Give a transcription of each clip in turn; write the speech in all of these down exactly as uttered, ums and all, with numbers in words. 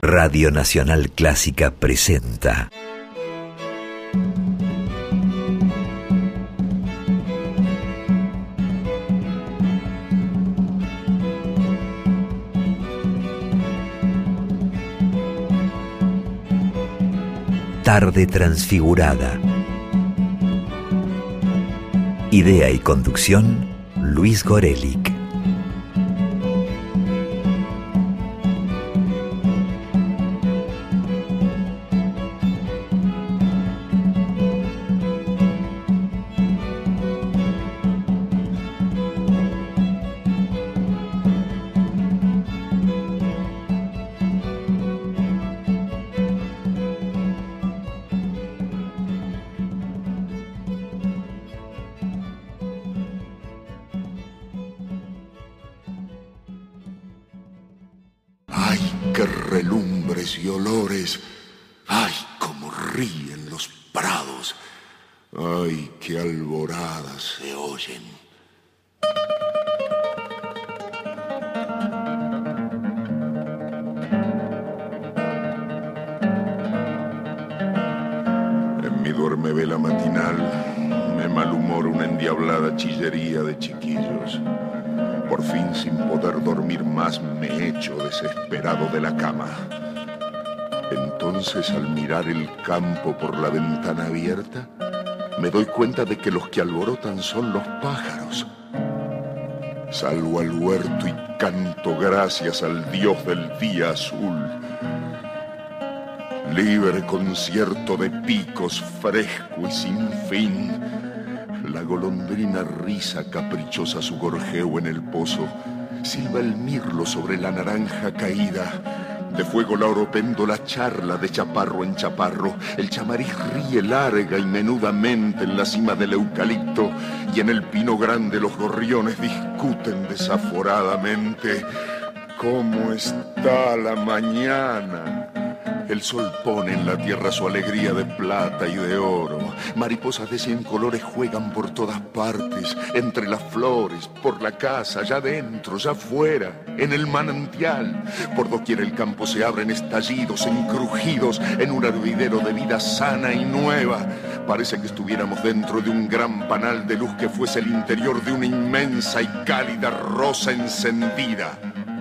Radio Nacional Clásica presenta Tarde Transfigurada. Idea y conducción, Luis Gorelick. ¡Qué relumbres y olores! ¡Ay, cómo ríen los prados! ¡Ay, qué alboradas se oyen! En mi duermevela matinal me malhumora una endiablada chillería de chiquillos. Por fin, sin poder dormir más, me echo desesperado de la cama. Entonces, al mirar el campo por la ventana abierta, me doy cuenta de que los que alborotan son los pájaros. Salgo al huerto y canto gracias al Dios del día azul. Libre concierto de picos, fresco y sin fin. La golondrina riza caprichosa su gorjeo en el pozo. Silba el mirlo sobre la naranja caída. De fuego la oropéndola charla de chaparro en chaparro. El chamariz ríe larga y menudamente en la cima del eucalipto. Y en el pino grande los gorriones discuten desaforadamente. ¿Cómo está la mañana? El sol pone en la tierra su alegría de plata y de oro. Mariposas de cien colores juegan por todas partes, entre las flores, por la casa, allá adentro, allá afuera, en el manantial. Por doquier el campo se abren estallidos, en crujidos, en un hervidero de vida sana y nueva. Parece que estuviéramos dentro de un gran panal de luz que fuese el interior de una inmensa y cálida rosa encendida.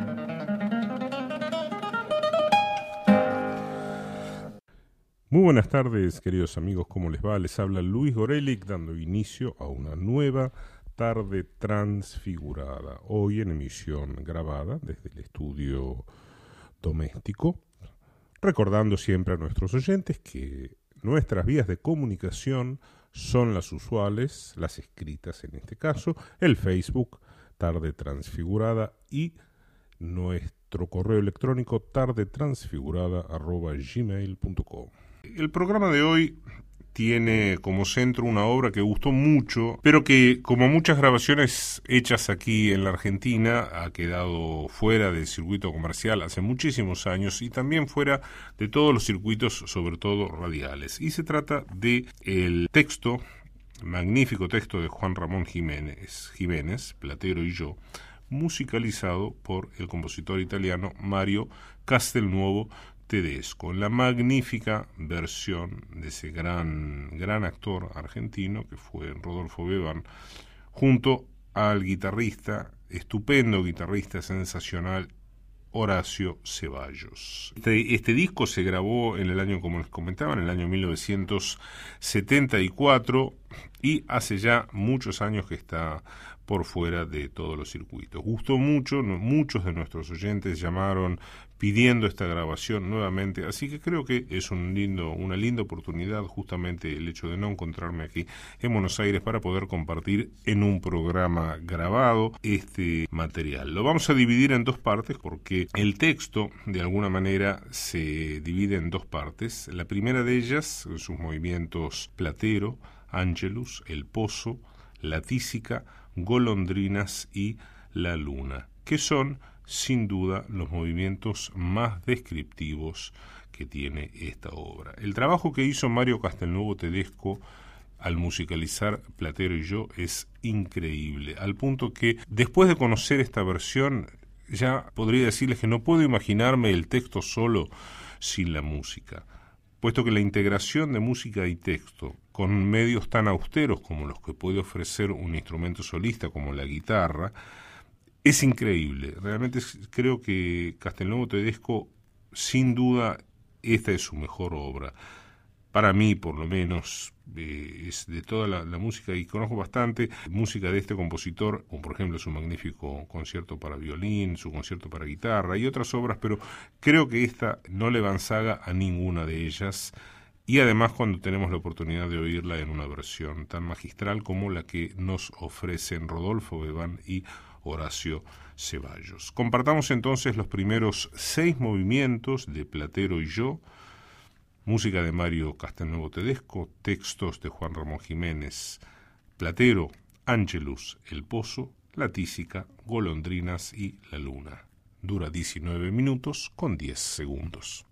Muy buenas tardes, queridos amigos, ¿cómo les va? Les habla Luis Gorelick dando inicio a una nueva tarde transfigurada. Hoy en emisión grabada desde el estudio doméstico, recordando siempre a nuestros oyentes que nuestras vías de comunicación son las usuales, las escritas en este caso, el Facebook Tarde Transfigurada y nuestro correo electrónico tardetransfigurada arroba gmail punto com. El programa de hoy tiene como centro una obra que gustó mucho, pero que, como muchas grabaciones hechas aquí en la Argentina, ha quedado fuera del circuito comercial hace muchísimos años y también fuera de todos los circuitos, sobre todo radiales. Y se trata de el texto, magnífico texto de Juan Ramón Jiménez, Jiménez, Platero y yo, musicalizado por el compositor italiano Mario Castelnuovo Tedesco, la magnífica versión de ese gran, gran actor argentino que fue Rodolfo Bebán, junto al guitarrista, estupendo guitarrista sensacional, Horacio Ceballos. Este, este disco se grabó en el año, como les comentaba, en el año mil novecientos setenta y cuatro y hace ya muchos años que está por fuera de todos los circuitos. Gustó mucho, no, muchos de nuestros oyentes llamaron pidiendo esta grabación nuevamente, así que creo que es un lindo, una linda oportunidad justamente el hecho de no encontrarme aquí en Buenos Aires para poder compartir en un programa grabado este material. Lo vamos a dividir en dos partes porque el texto de alguna manera se divide en dos partes. La primera de ellas, sus movimientos Platero, Angelus, El Pozo, La Tísica, Golondrinas y La Luna, que son sin duda los movimientos más descriptivos que tiene esta obra. El trabajo que hizo Mario Castelnuovo Tedesco al musicalizar Platero y yo es increíble, al punto que después de conocer esta versión ya podría decirles que no puedo imaginarme el texto solo sin la música, puesto que la integración de música y texto con medios tan austeros como los que puede ofrecer un instrumento solista como la guitarra es increíble. Realmente creo que Castelnuovo Tedesco, sin duda, esta es su mejor obra. Para mí, por lo menos, eh, es de toda la, la música, y conozco bastante música de este compositor, como por ejemplo su magnífico concierto para violín, su concierto para guitarra y otras obras, pero creo que esta no le van saga a ninguna de ellas, y además cuando tenemos la oportunidad de oírla en una versión tan magistral como la que nos ofrecen Rodolfo Bebán y Horacio Ceballos. Compartamos entonces los primeros seis movimientos de Platero y yo, música de Mario Castelnuovo Tedesco, textos de Juan Ramón Jiménez. Platero, Angelus, El Pozo, La Tísica, Golondrinas y La Luna. Dura diecinueve minutos con diez segundos.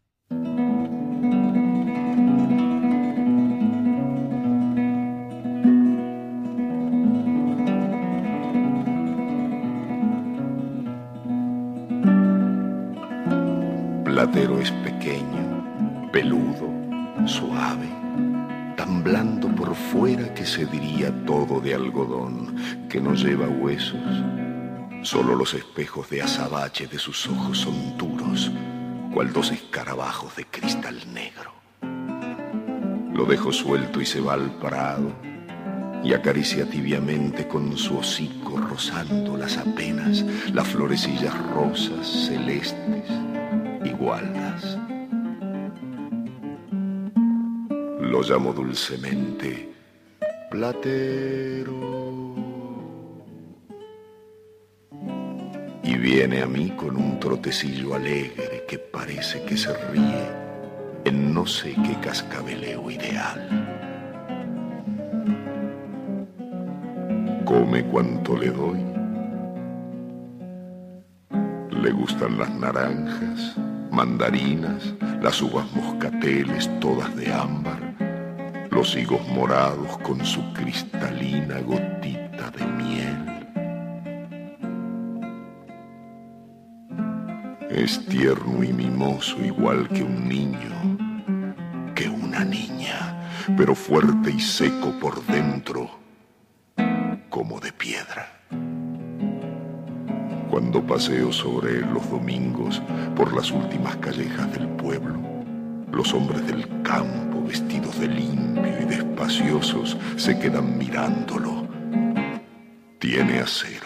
Platero es pequeño, peludo, suave, tan blando por fuera que se diría todo de algodón, que no lleva huesos. Solo los espejos de azabache de sus ojos son duros, cual dos escarabajos de cristal negro. Lo dejo suelto y se va al prado, y acaricia tibiamente con su hocico rozando las apenas, las florecillas rosas, celestes, igualdas. Lo llamo dulcemente Platero, y viene a mí con un trotecillo alegre que parece que se ríe en no sé qué cascabeleo ideal. Come cuanto le doy. Le gustan las naranjas, mandarinas, las uvas moscateles todas de ámbar, los higos morados con su cristalina gotita de miel. Es tierno y mimoso igual que un niño, que una niña, pero fuerte y seco por dentro, como de piedra. Cuando paseo sobre él los domingos por las últimas callejas del pueblo, los hombres del campo, vestidos de limpio y despaciosos, se quedan mirándolo. Tiene acero.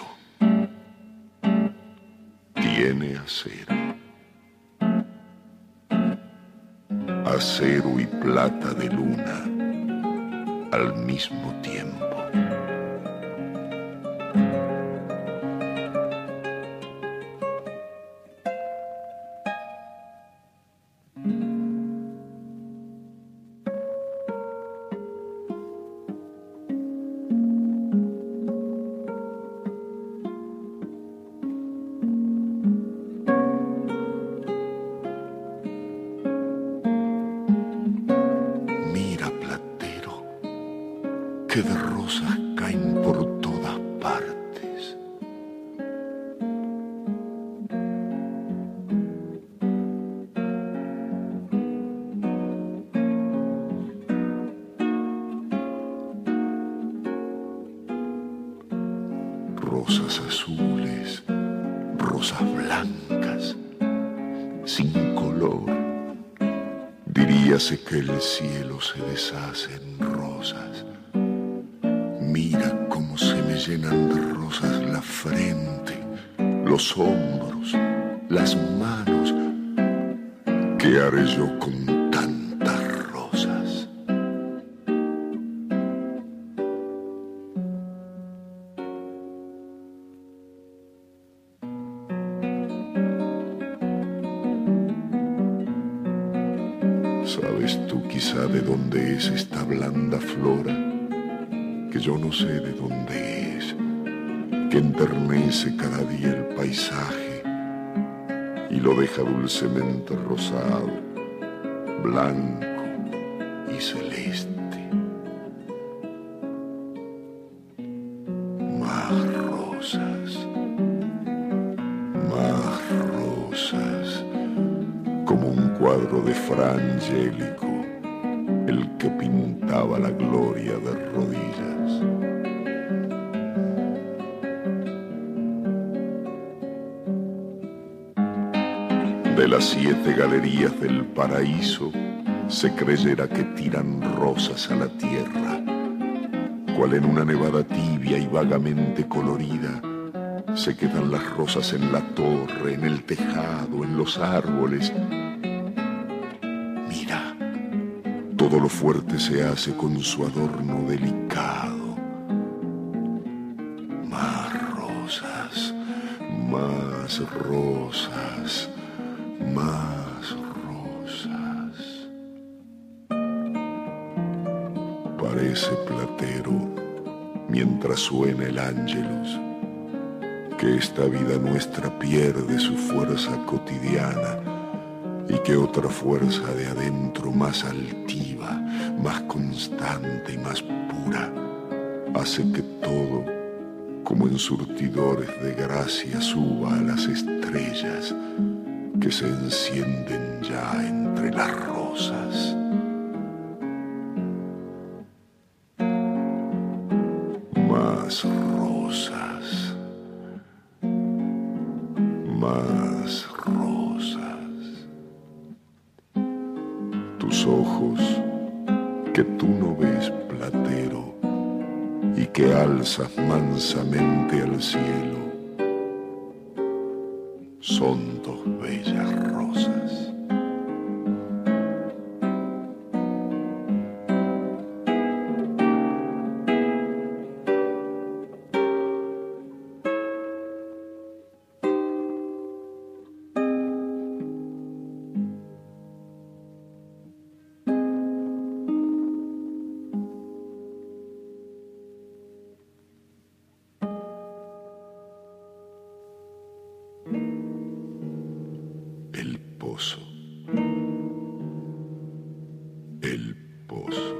Tiene acero. Acero y plata de luna al mismo tiempo. Que de rosas caen por todas partes. Rosas azules, rosas blancas, sin color. Diríase que el cielo se deshace en rosas. Mira cómo se me llenan de rosas la frente, los hombros, las manos. ¿Qué haré yo con tantas rosas? ¿Sabes tú quizá de dónde es esta blanda flora? Que yo no sé de dónde es, que enternece cada día el paisaje y lo deja dulcemente rosado, blanco y celeste. Más rosas, cuadro de Fra Angelico, el que pintaba la gloria de rodillas. De las siete galerías del paraíso se creyera que tiran rosas a la tierra, cual en una nevada tibia y vagamente colorida se quedan las rosas en la torre, en el tejado, en los árboles. Mira, todo lo fuerte se hace con su adorno delicado. Más rosas, más rosas, más rosas. Parece, Platero, mientras suena el Ángelus, que esta vida nuestra pierde su fuerza cotidiana y que otra fuerza de adentro más altiva, más constante y más pura hace que todo, como en surtidores de gracia, suba a las estrellas que se encienden ya entre las rosas. Más rosas, más rosas. Tus ojos, que tú no ves, Platero, y que alzas mansamente al cielo, son dos bellas rosas. El pozo.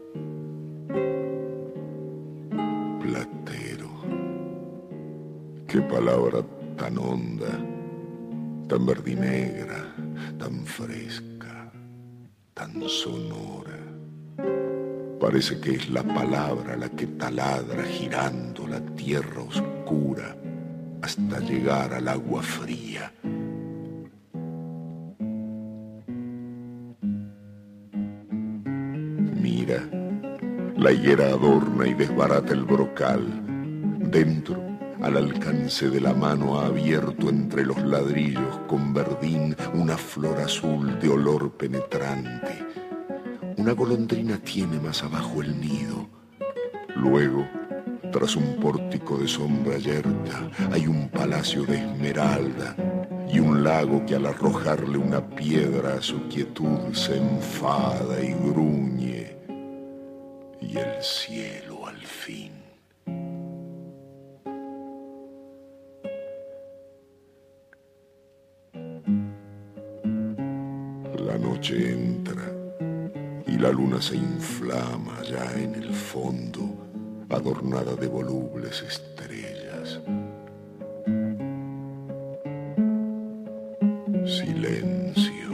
Platero. Qué palabra tan honda, tan verdinegra, tan fresca, tan sonora. Parece que es la palabra la que taladra girando la tierra oscura hasta llegar al agua fría. Mira, la higuera adorna y desbarata el brocal. Dentro, al alcance de la mano, ha abierto entre los ladrillos con verdín una flor azul de olor penetrante. Una golondrina tiene más abajo el nido. Luego, tras un pórtico de sombra yerta, hay un palacio de esmeralda y un lago que al arrojarle una piedra a su quietud se enfada y gruñe. Y el cielo al fin. La noche entra y la luna se inflama ya en el fondo, adornada de volubles estrellas. Silencio.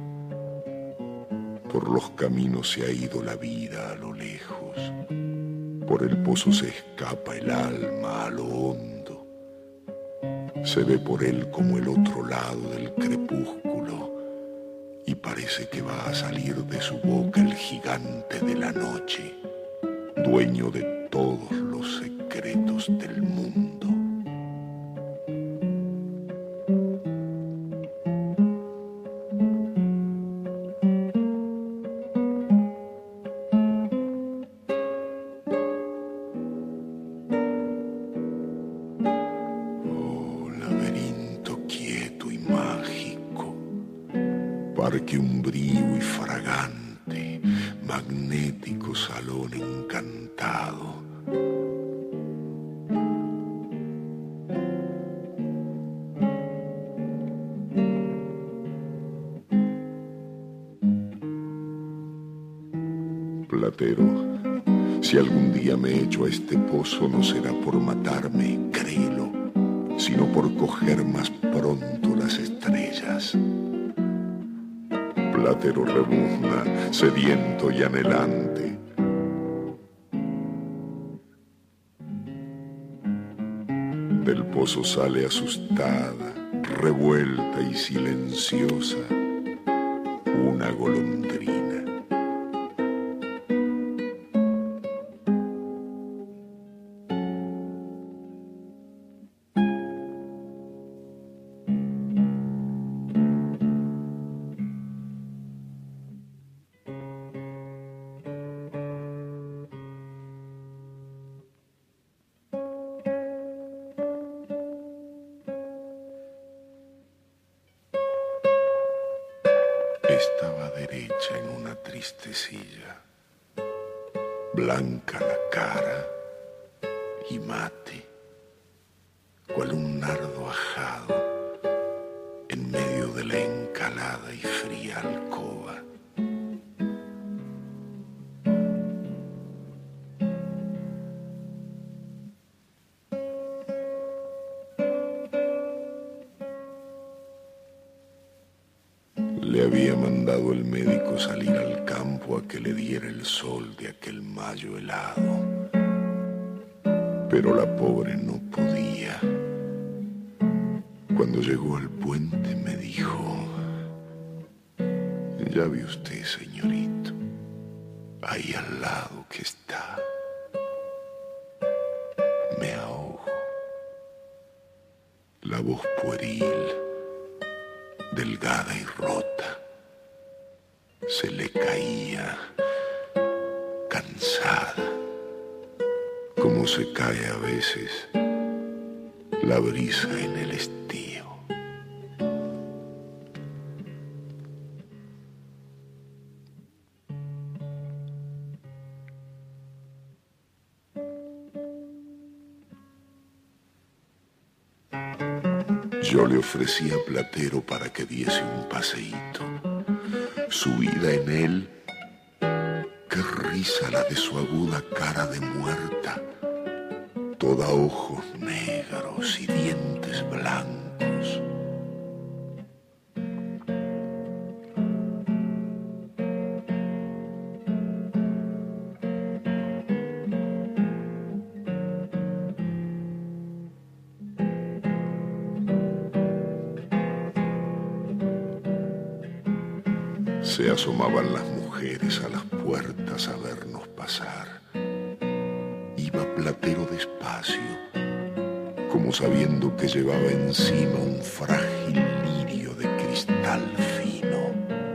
Por los caminos se ha ido la vida a lo lejos. Por el pozo se escapa el alma a lo hondo. Se ve por él como el otro lado del crepúsculo y parece que va a salir de su boca el gigante de la noche, dueño de todos los secretos del mundo. Oh, laberinto quieto y mágico, parque umbrío y fragante, magnético salón encantado. Platero, si algún día me echo a este pozo no será por matarme, créelo, sino por coger más pronto las estrellas. Platero rebuzna, sediento y anhelante. Del pozo sale asustada, revuelta y silenciosa, una golondrina. Estaba derecha en una triste silla, blanca la cara y mate, cual un nardo ajado en medio de la encalada y fría alcoba. Le había mandado el médico salir al campo a que le diera el sol de aquel mayo helado, pero la pobre no podía. Cuando llegó al puente me dijo: ya ve usted, señorito, ahí al lado que está. Me ahogo. La voz pueril, delgada y rota, se le caía, cansada, como se cae a veces la brisa en el estío. Yo le ofrecí a Platero para que diese un paseíto. Su vida en él, qué risa la de su aguda cara de muerta, toda ojos negros y dientes blancos. Se asomaban las mujeres a las puertas a vernos pasar. Iba Platero despacio, como sabiendo que llevaba encima un frágil lirio de cristal fino.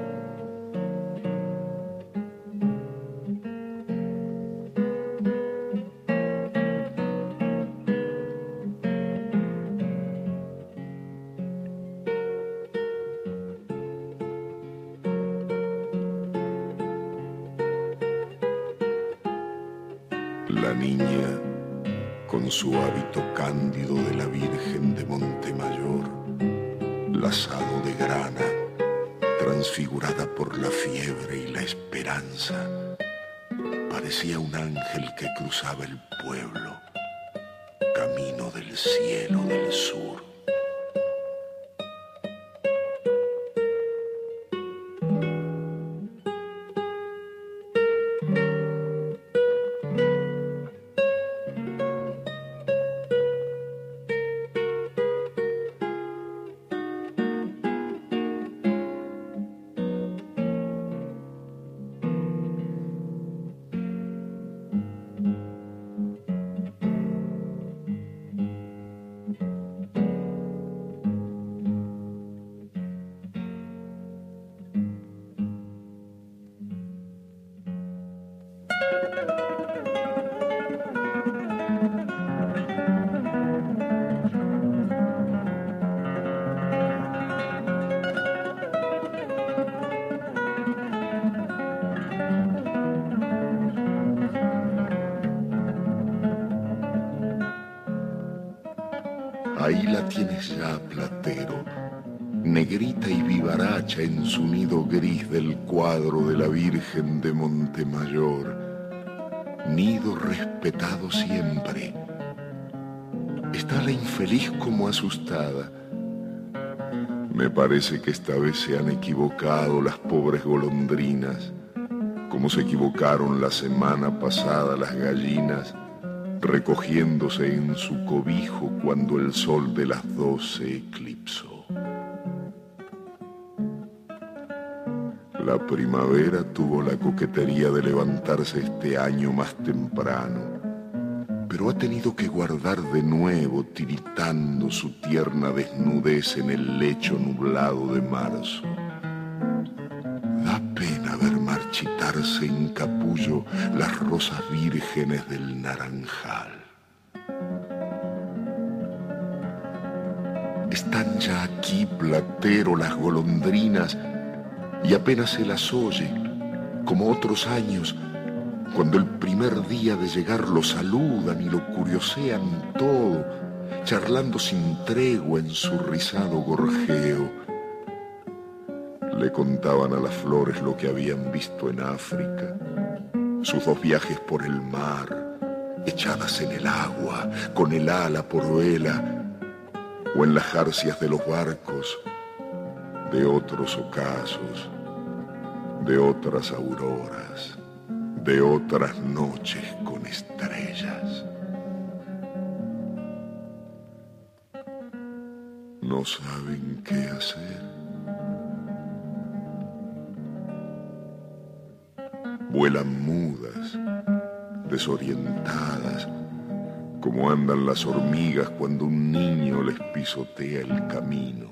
La niña, con su hábito cándido de la Virgen de Montemayor, lazado de grana, transfigurada por la fiebre y la esperanza, parecía un ángel que cruzaba el pueblo, camino del cielo del sur. Ahí la tienes ya, Platero, negrita y vivaracha en su nido gris del cuadro de la Virgen de Montemayor, nido respetado siempre. Está la infeliz como asustada. Me parece que esta vez se han equivocado las pobres golondrinas, como se equivocaron la semana pasada las gallinas, recogiéndose en su cobijo cuando el sol de las dos se eclipsó. La primavera tuvo la coquetería de levantarse este año más temprano, pero ha tenido que guardar de nuevo tiritando su tierna desnudez en el lecho nublado de marzo. Da pena ver marchitarse en capullo las rosas vírgenes del naranjal. Están ya aquí, Platero, las golondrinas, y apenas se las oye, como otros años, cuando el primer día de llegar lo saludan y lo curiosean todo, charlando sin tregua en su rizado gorjeo. Le contaban a las flores lo que habían visto en África, sus dos viajes por el mar, echadas en el agua, con el ala por vela, o en las jarcias de los barcos, de otros ocasos, de otras auroras, de otras noches con estrellas. No saben qué hacer. Vuelan mudas, desorientadas, como andan las hormigas cuando un niño les pisotea el camino.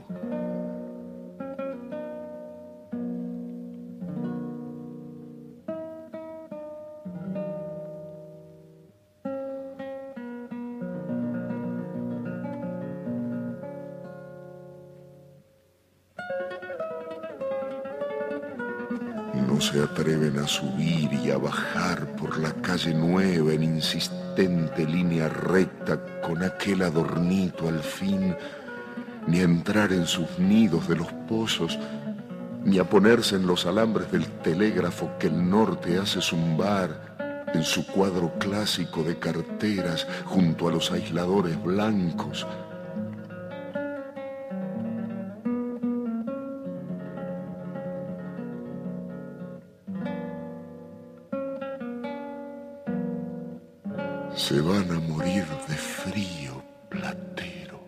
No se atreven a subir y a bajar por la calle nueva en insistente línea recta con aquel adornito al fin, ni a entrar en sus nidos de los pozos, ni a ponerse en los alambres del telégrafo que el norte hace zumbar en su cuadro clásico de carteras junto a los aisladores blancos. Se van a morir de frío, Platero.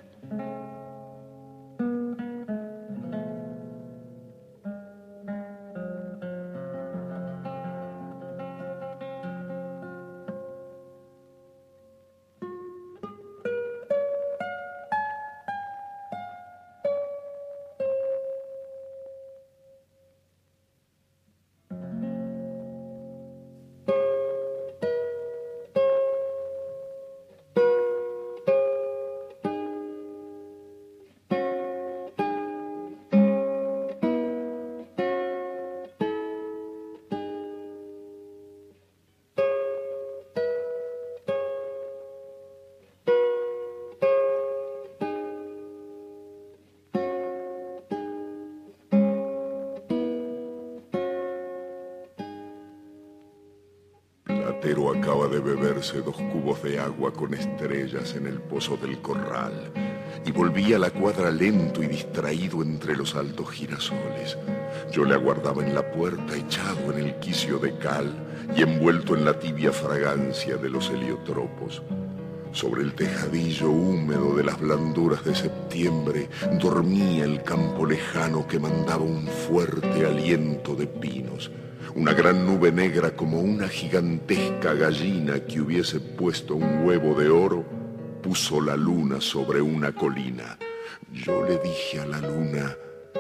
Platero acaba de beberse dos cubos de agua con estrellas en el pozo del corral y volvía a la cuadra lento y distraído entre los altos girasoles. Yo le aguardaba en la puerta, echado en el quicio de cal y envuelto en la tibia fragancia de los heliotropos. Sobre el tejadillo húmedo de las blanduras de septiembre dormía el campo lejano que mandaba un fuerte aliento de pinos. Una gran nube negra como una gigantesca gallina que hubiese puesto un huevo de oro, puso la luna sobre una colina. Yo le dije a la luna: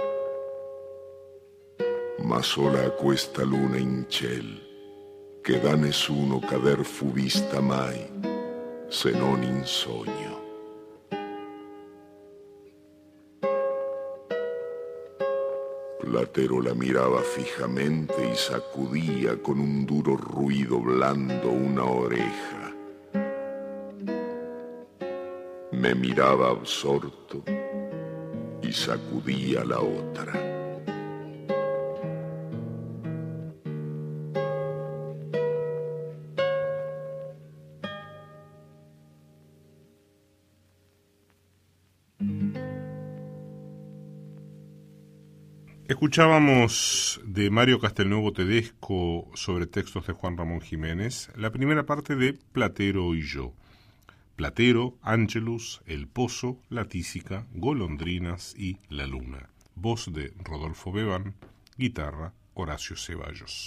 ma sola a questa luna in ciel, che da nessuno cader fu vista mai, se non in sogno. Platero la miraba fijamente y sacudía con un duro ruido blando una oreja. Me miraba absorto y sacudía la otra. Escuchábamos de Mario Castelnuovo Tedesco sobre textos de Juan Ramón Jiménez la primera parte de Platero y yo. Platero, Ángelus, El Pozo, La Tísica, Golondrinas y La Luna. Voz de Rodolfo Bebán, guitarra Horacio Ceballos.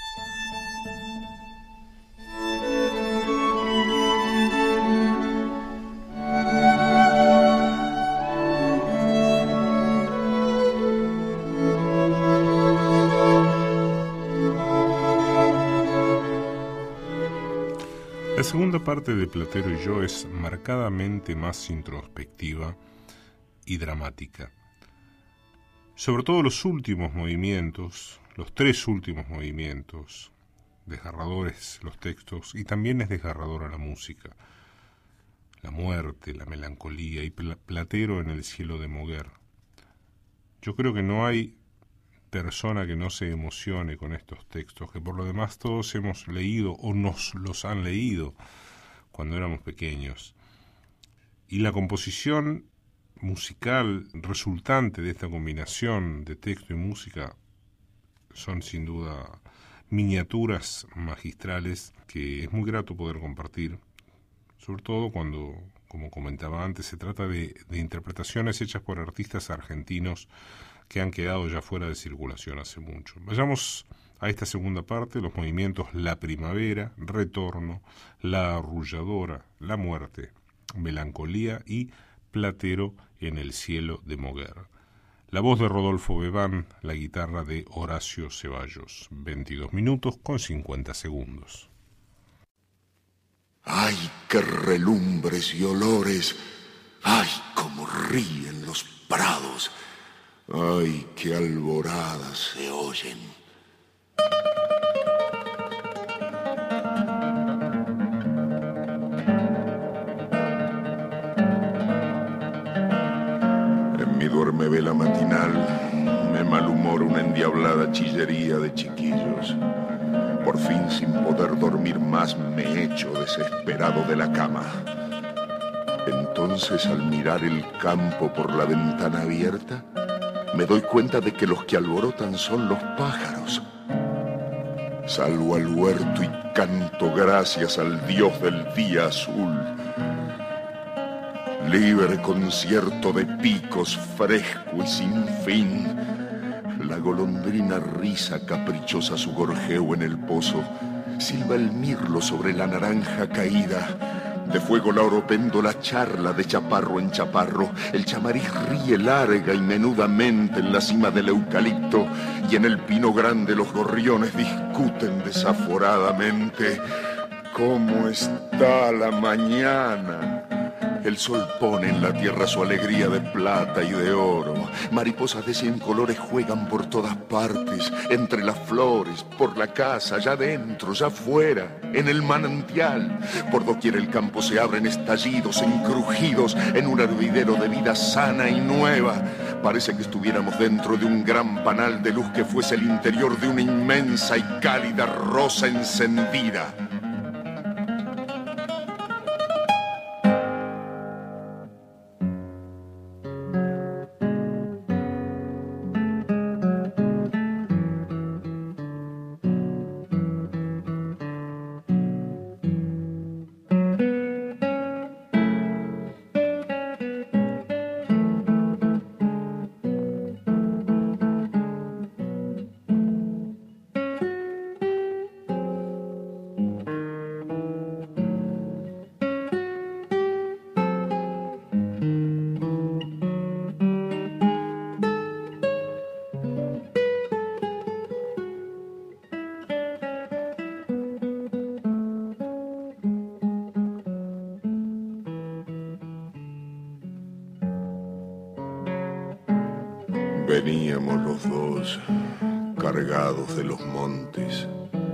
La segunda parte de Platero y yo es marcadamente más introspectiva y dramática. Sobre todo los últimos movimientos, los tres últimos movimientos, desgarradores los textos, y también es desgarradora la música. La muerte, la melancolía y Platero en el cielo de Moguer. Yo creo que no hay persona que no se emocione con estos textos, que por lo demás todos hemos leído o nos los han leído cuando éramos pequeños. Y la composición musical resultante de esta combinación de texto y música son sin duda miniaturas magistrales que es muy grato poder compartir, sobre todo cuando, como comentaba antes, se trata de, de interpretaciones hechas por artistas argentinos que han quedado ya fuera de circulación hace mucho. Vayamos a esta segunda parte, los movimientos La Primavera, Retorno, La Arrulladora, La Muerte, Melancolía y Platero en el cielo de Moguer. La voz de Rodolfo Bebán, la guitarra de Horacio Ceballos. veintidós minutos con cincuenta segundos. ¡Ay, qué relumbres y olores! ¡Ay, cómo ríen los prados! ¡Ay, qué alboradas se oyen! En mi duermevela matinal me malhumora una endiablada chillería de chiquillos. Por fin, sin poder dormir más, me echo desesperado de la cama. Entonces, al mirar el campo por la ventana abierta, me doy cuenta de que los que alborotan son los pájaros. Salgo al huerto y canto gracias al Dios del día azul. Libre concierto de picos, fresco y sin fin. La golondrina riza caprichosa su gorjeo en el pozo. Silba el mirlo sobre la naranja caída. De fuego la oropéndola charla de chaparro en chaparro. El chamariz ríe larga y menudamente en la cima del eucalipto. Y en el pino grande los gorriones discuten desaforadamente. ¿Cómo está la mañana? El sol pone en la tierra su alegría de plata y de oro. Mariposas de cien colores juegan por todas partes, entre las flores, por la casa, allá adentro, allá afuera, en el manantial. Por doquier el campo se abren estallidos, encrujidos, en un hervidero de vida sana y nueva. Parece que estuviéramos dentro de un gran panal de luz que fuese el interior de una inmensa y cálida rosa encendida. Veníamos los dos, cargados de los montes,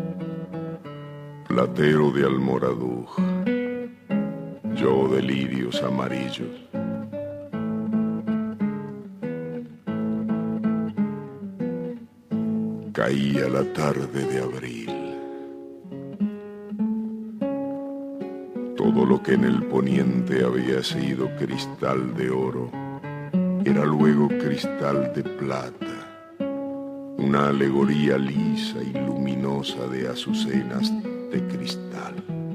Platero de Almoradú, yo de lirios amarillos. Caía la tarde de abril. Todo lo que en el poniente había sido cristal de oro era luego cristal de plata, una alegoría lisa y luminosa de azucenas de cristal.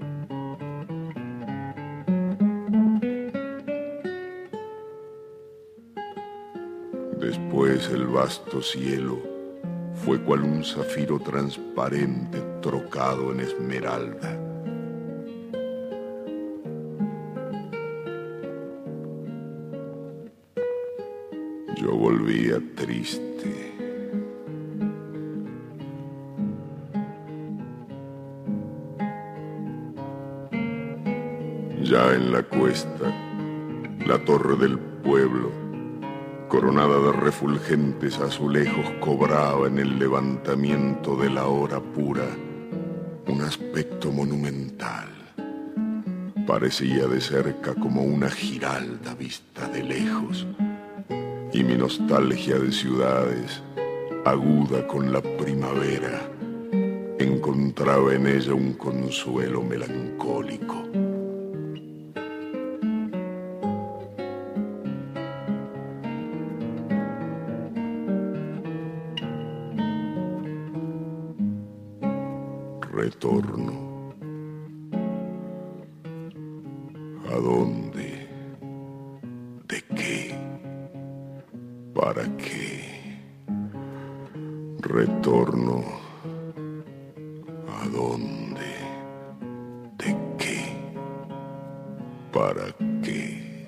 Después el vasto cielo fue cual un zafiro transparente trocado en esmeralda. Yo volvía triste. Ya en la cuesta, la torre del pueblo, coronada de refulgentes azulejos, cobraba en el levantamiento de la hora pura un aspecto monumental. Parecía de cerca como una giralda vista de lejos, y mi nostalgia de ciudades, aguda con la primavera, encontraba en ella un consuelo melancólico. Retorno. ¿A dónde? ¿De qué? ¿Para qué? Retorno. ¿A dónde? ¿De qué? ¿Para qué?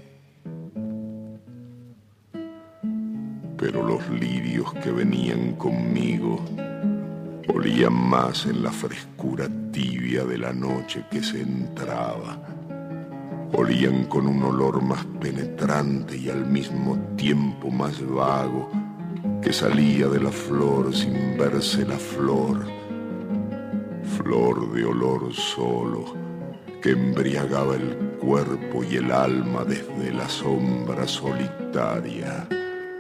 Pero los lirios que venían conmigo olían más en la frescura tibia de la noche que se entraba. Olían con un olor más penetrante y al mismo tiempo más vago que salía de la flor sin verse la flor. Flor de olor solo que embriagaba el cuerpo y el alma desde la sombra solitaria.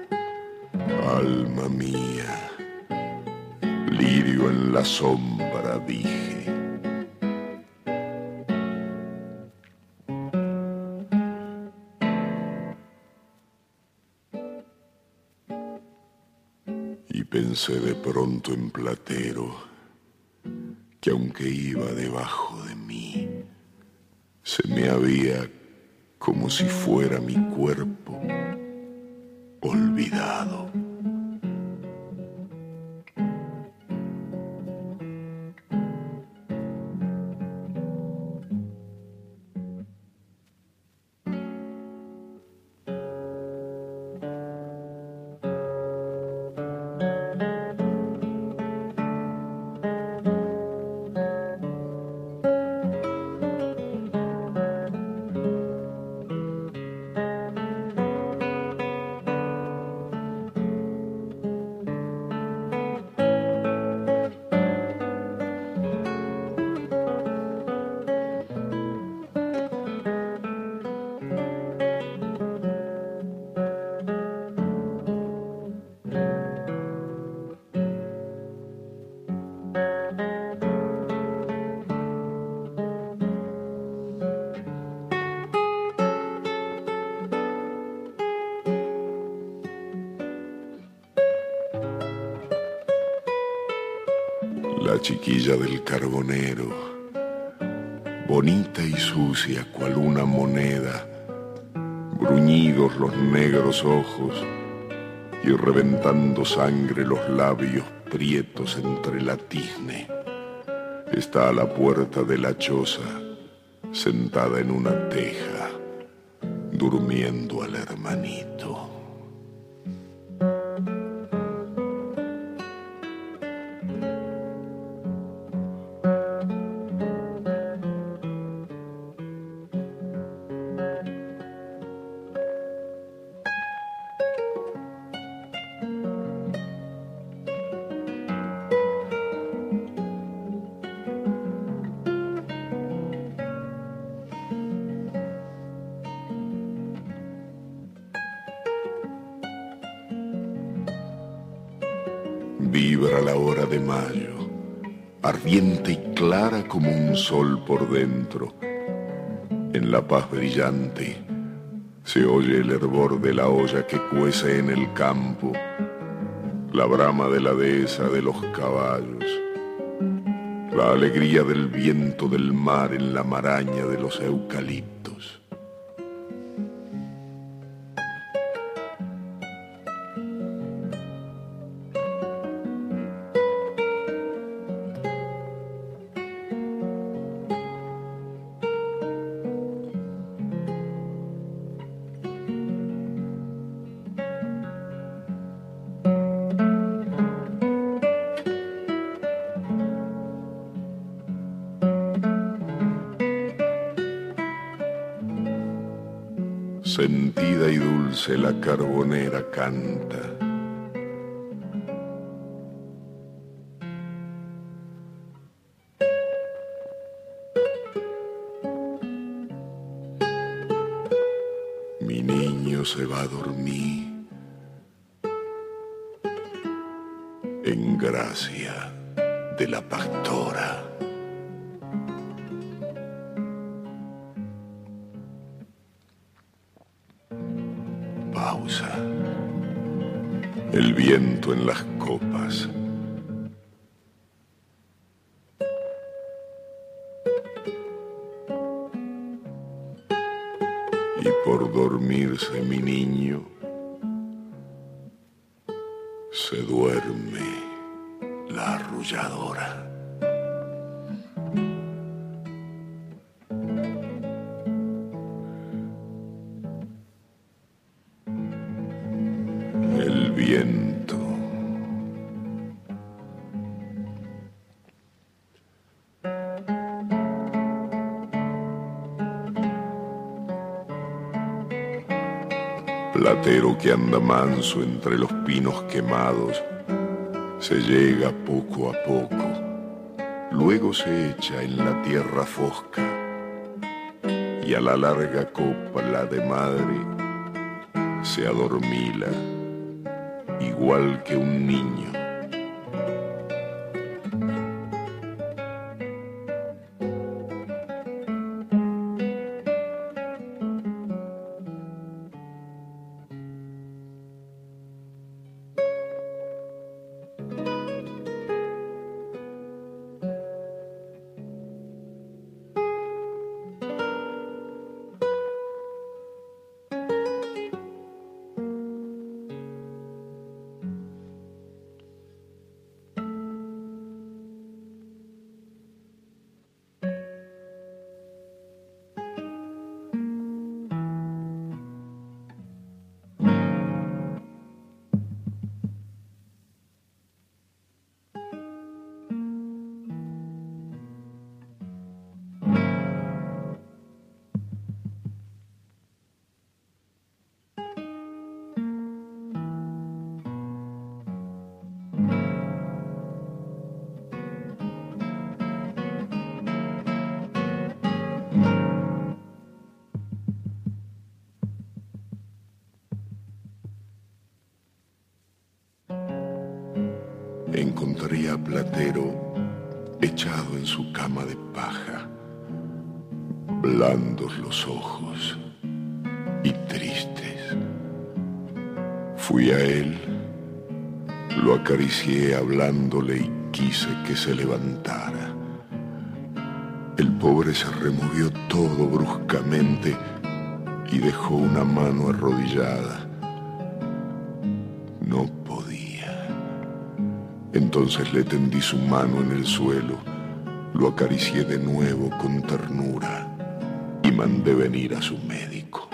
Alma mía, lirio en la sombra, dije. Y pensé de pronto en Platero, que aunque iba debajo de mí, se me había, como si fuera mi cuerpo, olvidado. La chiquilla del carbonero, bonita y sucia cual una moneda, bruñidos los negros ojos y reventando sangre los labios prietos entre la tizne, está a la puerta de la choza, sentada en una teja, durmiendo al hermanito. Vibra la hora de mayo, ardiente y clara como un sol por dentro. En la paz brillante se oye el hervor de la olla que cuece en el campo la brama de la dehesa de los caballos, la alegría del viento del mar en la maraña de los eucaliptos. Sentida y dulce la carbonera canta. Mi niño se va a dormir en gracia de la pastora. Pausa. El viento en las copas. Y por dormirse mi niño, se duerme la arrulladora. El viento. Platero que anda manso entre los pinos quemados, se llega poco a poco, luego se echa en la tierra fosca, y a la larga copa, la de madre, se adormila, igual que un niño. Encontré a Platero echado en su cama de paja, blandos los ojos y tristes. Fui a él, lo acaricié hablándole y quise que se levantara. El pobre se removió todo bruscamente y dejó una mano arrodillada. No podía. Entonces le tendí su mano en el suelo, lo acaricié de nuevo con ternura y mandé venir a su médico.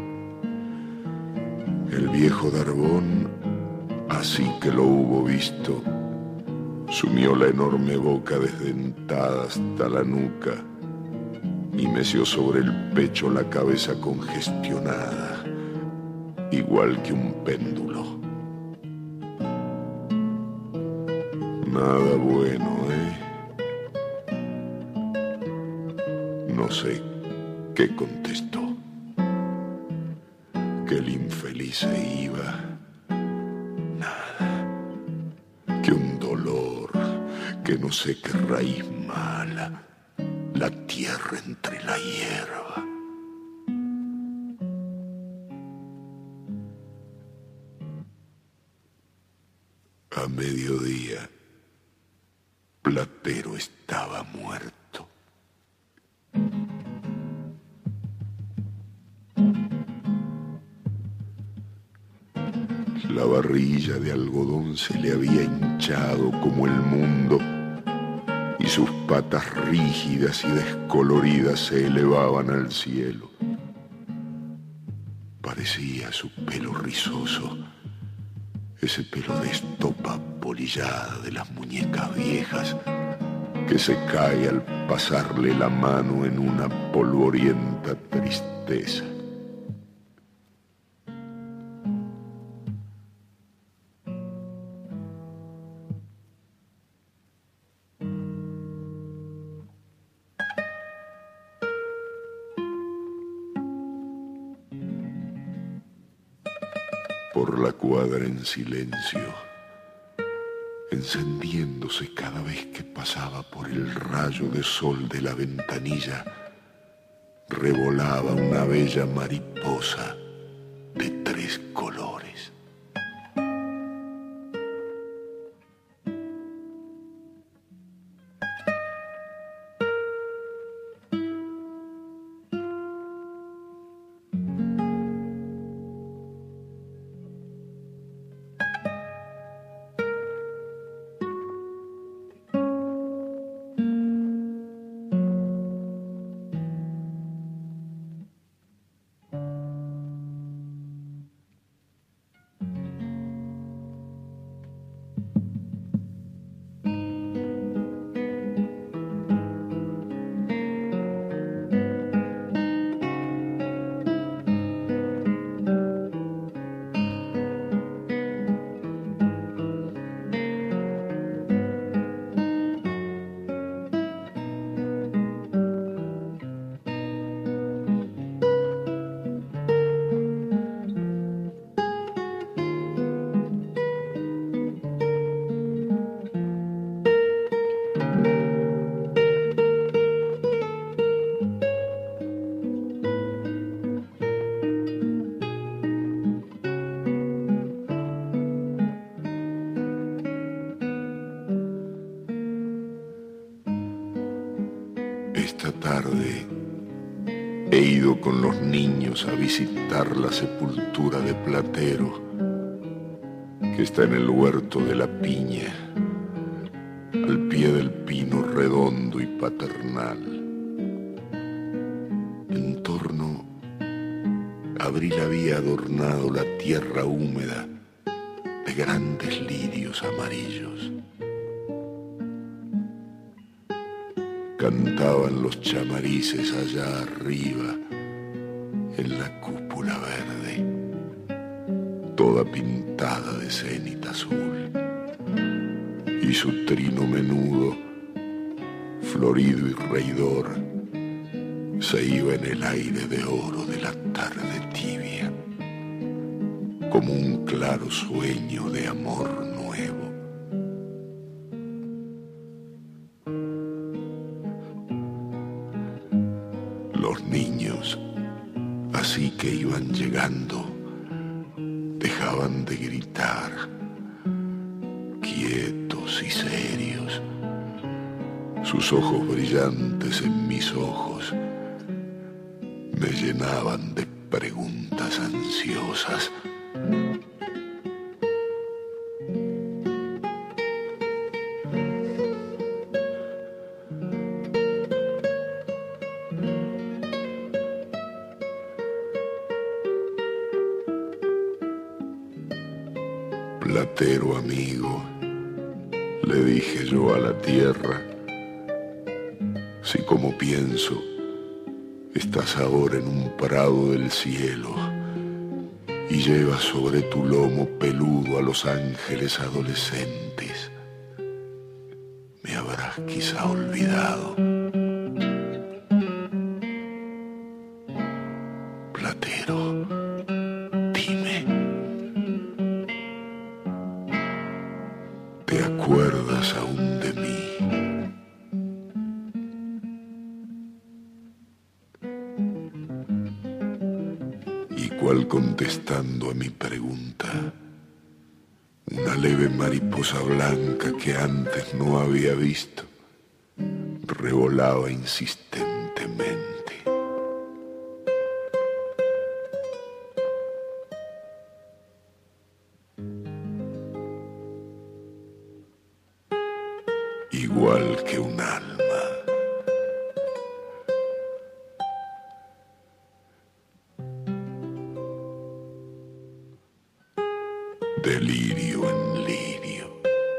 El viejo Darbón, así que lo hubo visto, sumió la enorme boca desdentada hasta la nuca y meció sobre el pecho la cabeza congestionada, igual que un péndulo. Nada bueno, ¿eh? No sé qué contestó. Que el infeliz se iba. Nada. Que un dolor, que no sé qué raíz mala, la tierra entre la hierba. A mediodía, Platero estaba muerto. La barrilla de algodón se le había hinchado como el mundo y sus patas rígidas y descoloridas se elevaban al cielo. Parecía su pelo rizoso, ese pelo de estopa polillada de las muñecas viejas que se cae al pasarle la mano en una polvorienta tristeza. Por la cuadra en silencio, encendiéndose cada vez que pasaba por el rayo de sol de la ventanilla, revolaba una bella mariposa de tres colores. Esta tarde he ido con los niños a visitar la sepultura de Platero, que está en el huerto de la piña, al pie del pino redondo y paternal. En torno, abril había adornado la tierra húmeda de grandes lirios amarillos. Cantaban los chamarices allá arriba, en la cúpula verde, toda pintada de cenit azul, y su trino menudo, florido y reidor, se iba en el aire de oro de la tarde tibia, como un claro sueño de amor nuevo. Los niños, así que iban llegando, dejaban de gritar, quietos y serios, sus ojos brillantes en mis ojos me llenaban de preguntas ansiosas. Platero amigo, le dije yo a la tierra, si como pienso, estás ahora en un prado del cielo y llevas sobre tu lomo peludo a los ángeles adolescentes, me habrás quizá olvidado. Platero, dime, ¿te acuerdas aún de mí? Y cual contestando a mi pregunta, Una leve mariposa blanca que antes no había visto revolaba insistentemente. Igual que un alma. De lirio en lirio.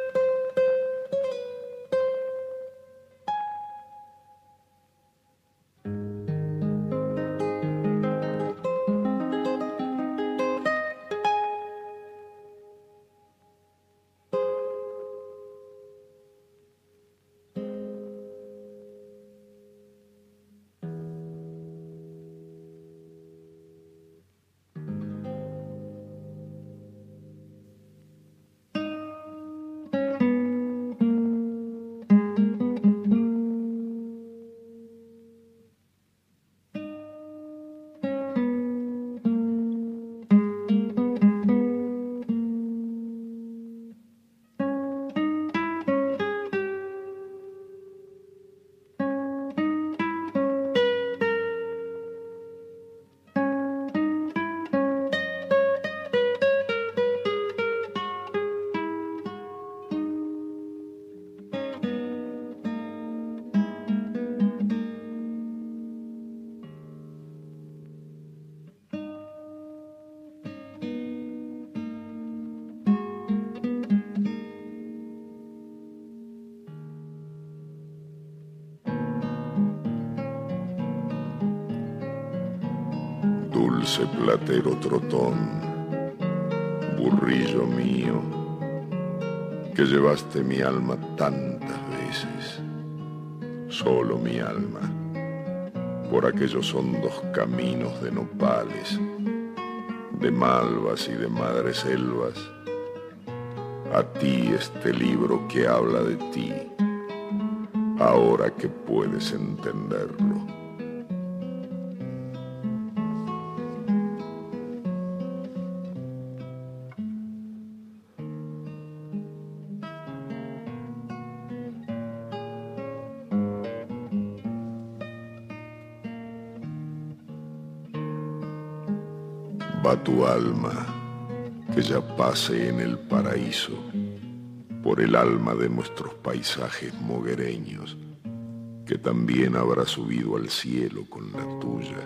Dulce platero trotón, burrillo mío, que llevaste mi alma tantas veces, solo mi alma, por aquellos hondos caminos de nopales, de malvas y de madreselvas, a ti este libro que habla de ti, ahora que puedes entenderlo. Va tu alma, que ya pase en el paraíso, por el alma de nuestros paisajes moguereños, que también habrá subido al cielo con la tuya.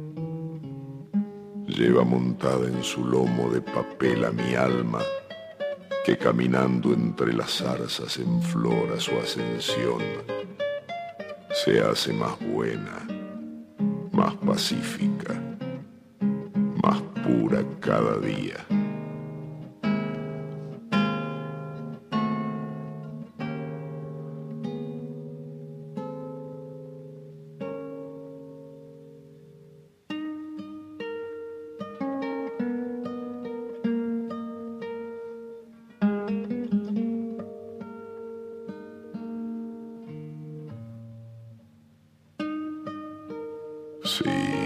Lleva montada en su lomo de papel a mi alma, que caminando entre las zarzas enflora su ascensión, se hace más buena, más pacífica, más pura cada día. Sí,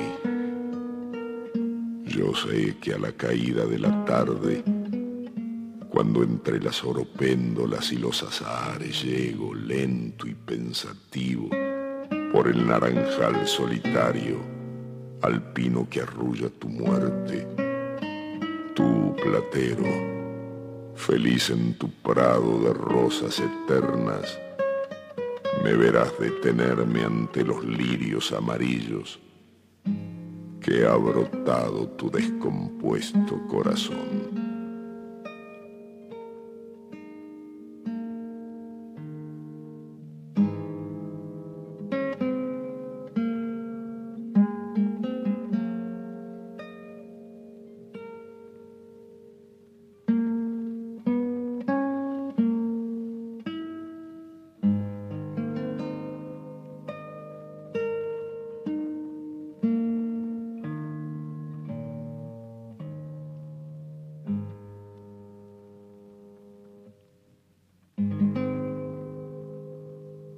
yo sé que a la caída de la tarde, cuando entre las oropéndolas y los azahares llego lento y pensativo por el naranjal solitario al pino que arrulla tu muerte, tú, platero, feliz en tu prado de rosas eternas, me verás detenerme ante los lirios amarillos que ha brotado tu descompuesto corazón.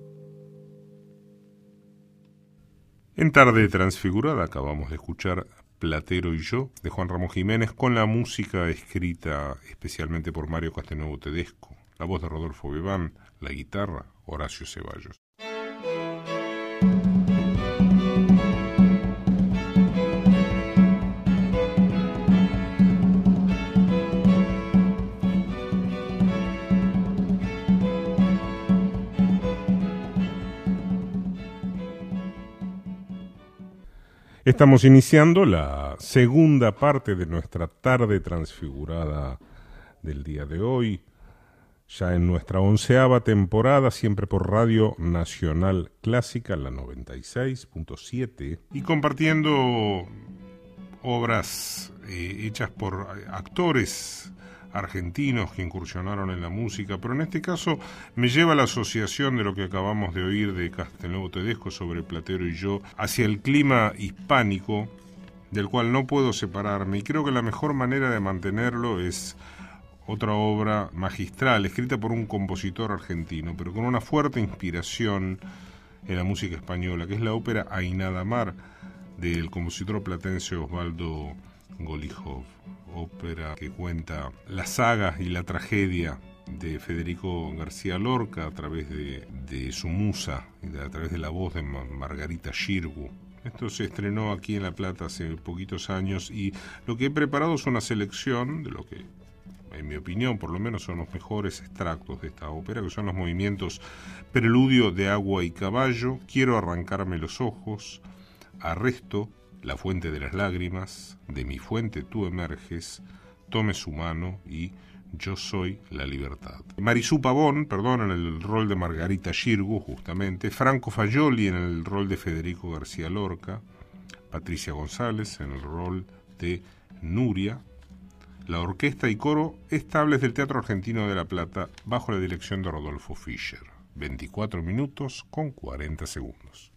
En Tarde Transfigurada acabamos de escuchar Platero y yo, de Juan Ramón Jiménez, con la música escrita especialmente por Mario Castelnuovo Tedesco, la voz de Rodolfo Bebán, la guitarra, Horacio Ceballos. Estamos iniciando la segunda parte de nuestra tarde transfigurada del día de hoy, ya en nuestra onceava temporada, siempre por Radio Nacional Clásica, la noventa y seis punto siete, y compartiendo obras eh, hechas por actores argentinos que incursionaron en la música, pero en este caso me lleva la asociación de lo que acabamos de oír de Castelnuovo Tedesco sobre Platero y yo hacia el clima hispánico, del cual no puedo separarme, y creo que la mejor manera de mantenerlo es otra obra magistral, escrita por un compositor argentino, pero con una fuerte inspiración en la música española, que es la ópera Ainada Mar, del compositor platense Osvaldo Golijov, ópera que cuenta la saga y la tragedia de Federico García Lorca a través de, de su musa, a través de la voz de Margarita Xirgu. Esto se estrenó aquí en La Plata hace poquitos años y lo que he preparado es una selección de lo que, en mi opinión, por lo menos son los mejores extractos de esta ópera, que son los movimientos Preludio de agua y caballo, Quiero arrancarme los ojos, Arresto, La fuente de las lágrimas, De mi fuente tú emerges, Tome su mano y Yo soy la libertad. Marisú Pavón, perdón, en el rol de Margarita Xirgu, justamente, Franco Fagioli en el rol de Federico García Lorca, Patricia González en el rol de Nuria, la orquesta y coro estables del Teatro Argentino de La Plata bajo la dirección de Rodolfo Fischer. veinticuatro minutos con cuarenta segundos.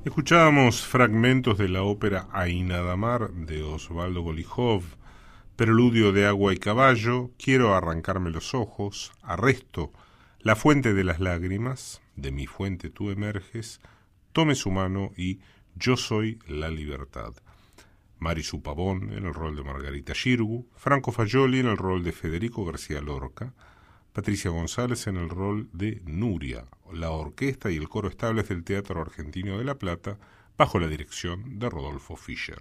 Escuchábamos fragmentos de la ópera Ainadamar de Osvaldo Golijov, Preludio de agua y caballo, Quiero arrancarme los ojos, Arresto, La fuente de las lágrimas, De mi fuente tú emerges, Tome su mano y Yo soy la libertad. Marisu Pavón en el rol de Margarita Xirgu, Franco Fagioli en el rol de Federico García Lorca, Patricia González en el rol de Nuria, la orquesta y el coro estables del Teatro Argentino de La Plata, bajo la dirección de Rodolfo Fischer.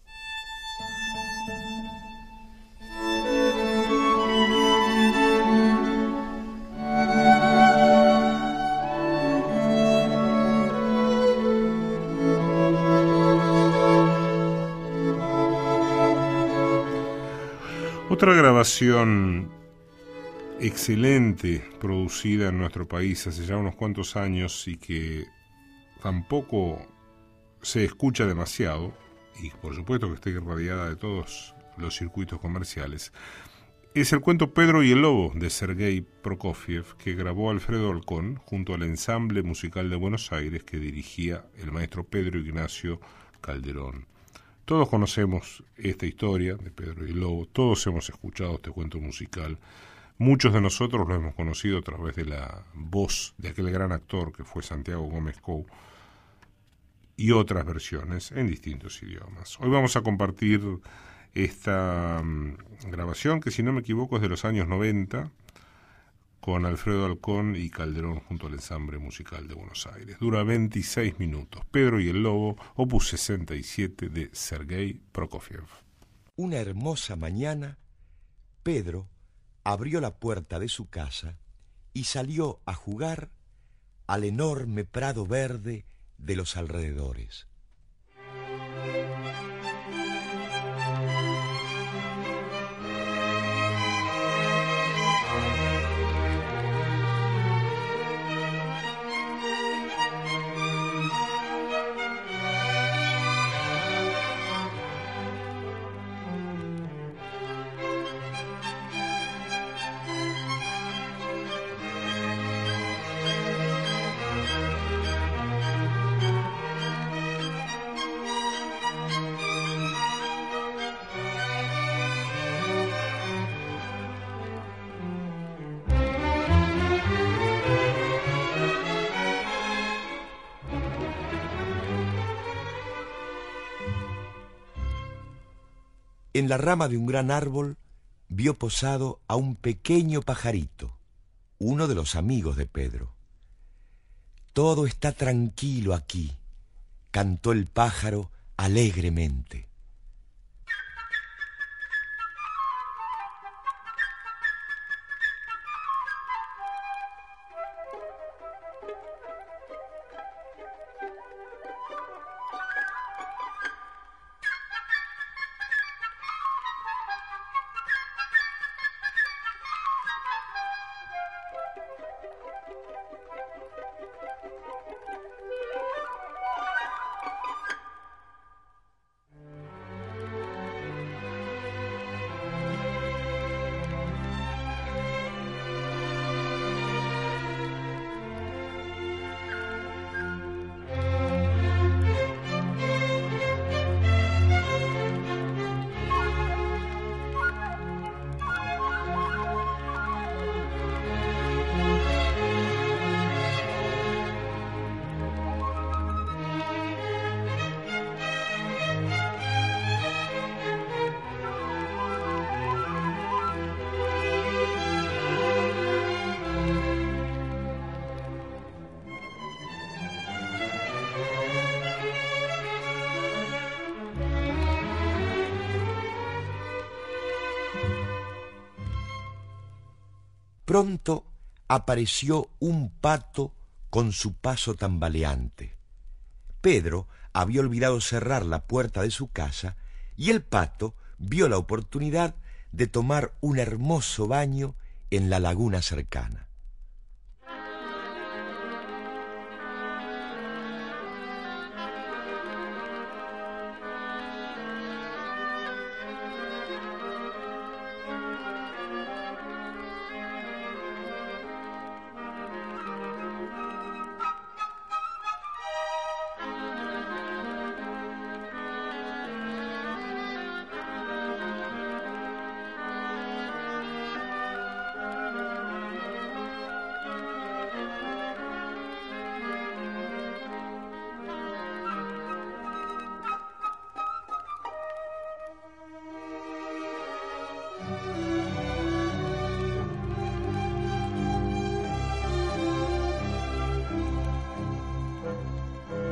Otra grabación excelente producida en nuestro país hace ya unos cuantos años y que tampoco se escucha demasiado, y por supuesto que está irradiada de todos los circuitos comerciales, es el cuento Pedro y el Lobo de Sergei Prokofiev, que grabó Alfredo Alcón junto al Ensamble Musical de Buenos Aires que dirigía el maestro Pedro Ignacio Calderón. Todos conocemos esta historia de Pedro y el Lobo, todos hemos escuchado este cuento musical. Muchos de nosotros lo hemos conocido a través de la voz de aquel gran actor que fue Santiago Gómez Cou y otras versiones en distintos idiomas. Hoy vamos a compartir esta um, grabación que, si no me equivoco, es de los años noventa, con Alfredo Alcón y Calderón junto al Ensamble Musical de Buenos Aires. Dura veintiséis minutos. Pedro y el Lobo, opus sesenta y siete de Sergei Prokofiev. Una hermosa mañana, Pedro abrió la puerta de su casa y salió a jugar al enorme prado verde de los alrededores. En la rama de un gran árbol vio posado a un pequeño pajarito, uno de los amigos de Pedro. «Todo está tranquilo aquí», cantó el pájaro alegremente. Pronto apareció un pato con su paso tambaleante. Pedro había olvidado cerrar la puerta de su casa y el pato vio la oportunidad de tomar un hermoso baño en la laguna cercana.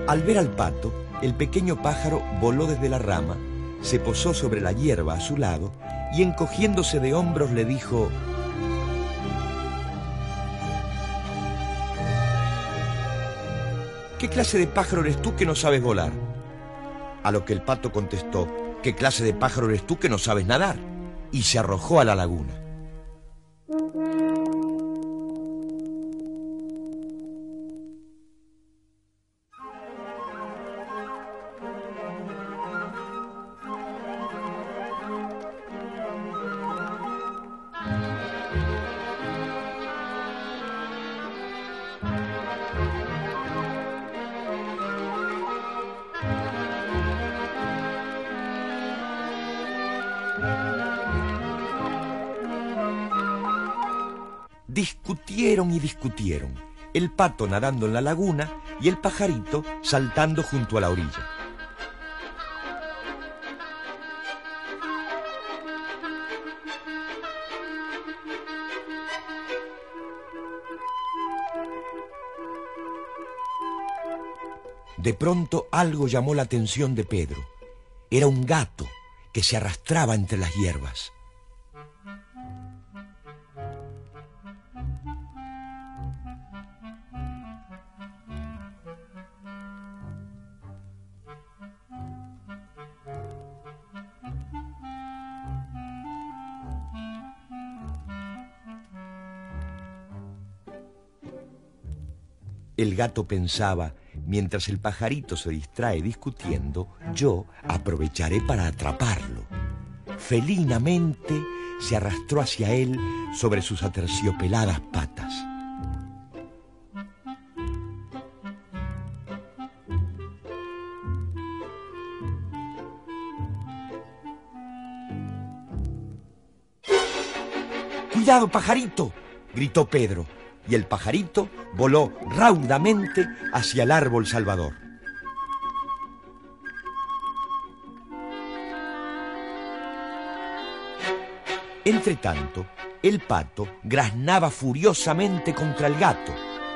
Al ver al pato, el pequeño pájaro voló desde la rama, se posó sobre la hierba a su lado y, encogiéndose de hombros, le dijo: ¿qué clase de pájaro eres tú que no sabes volar? A lo que el pato contestó: ¿qué clase de pájaro eres tú que no sabes nadar? Y se arrojó a la laguna. Discutieron y discutieron, el pato nadando en la laguna y el pajarito saltando junto a la orilla. De pronto algo llamó la atención de Pedro. Era un gato que se arrastraba entre las hierbas. El gato pensaba: mientras el pajarito se distrae discutiendo, yo aprovecharé para atraparlo. Felinamente se arrastró hacia él sobre sus aterciopeladas patas. ¡Cuidado, pajarito!, gritó Pedro. Y el pajarito voló raudamente hacia el árbol salvador. Entretanto, el pato graznaba furiosamente contra el gato.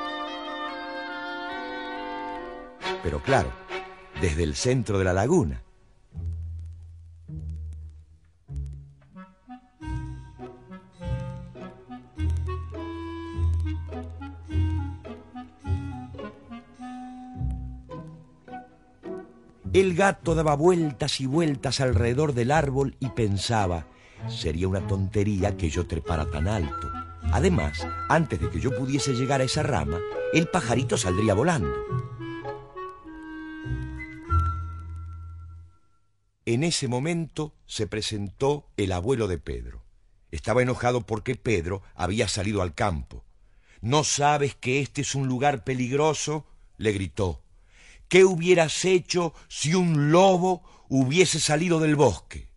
Pero claro, desde el centro de la laguna. El gato daba vueltas y vueltas alrededor del árbol y pensaba: sería una tontería que yo trepara tan alto. Además, antes de que yo pudiese llegar a esa rama, el pajarito saldría volando. En ese momento se presentó el abuelo de Pedro. Estaba enojado porque Pedro había salido al campo. ¿No sabes que este es un lugar peligroso?, le gritó. ¿Qué hubieras hecho si un lobo hubiese salido del bosque?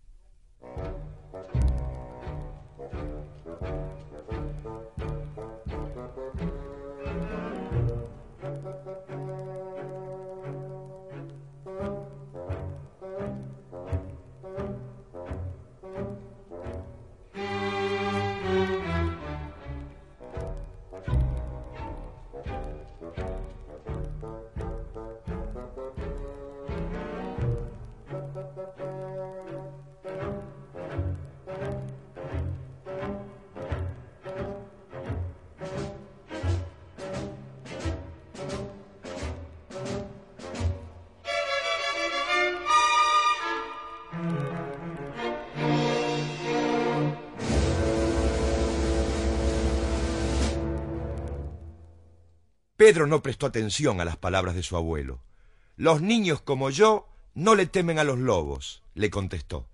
Pedro no prestó atención a las palabras de su abuelo. Los niños como yo no le temen a los lobos, le contestó.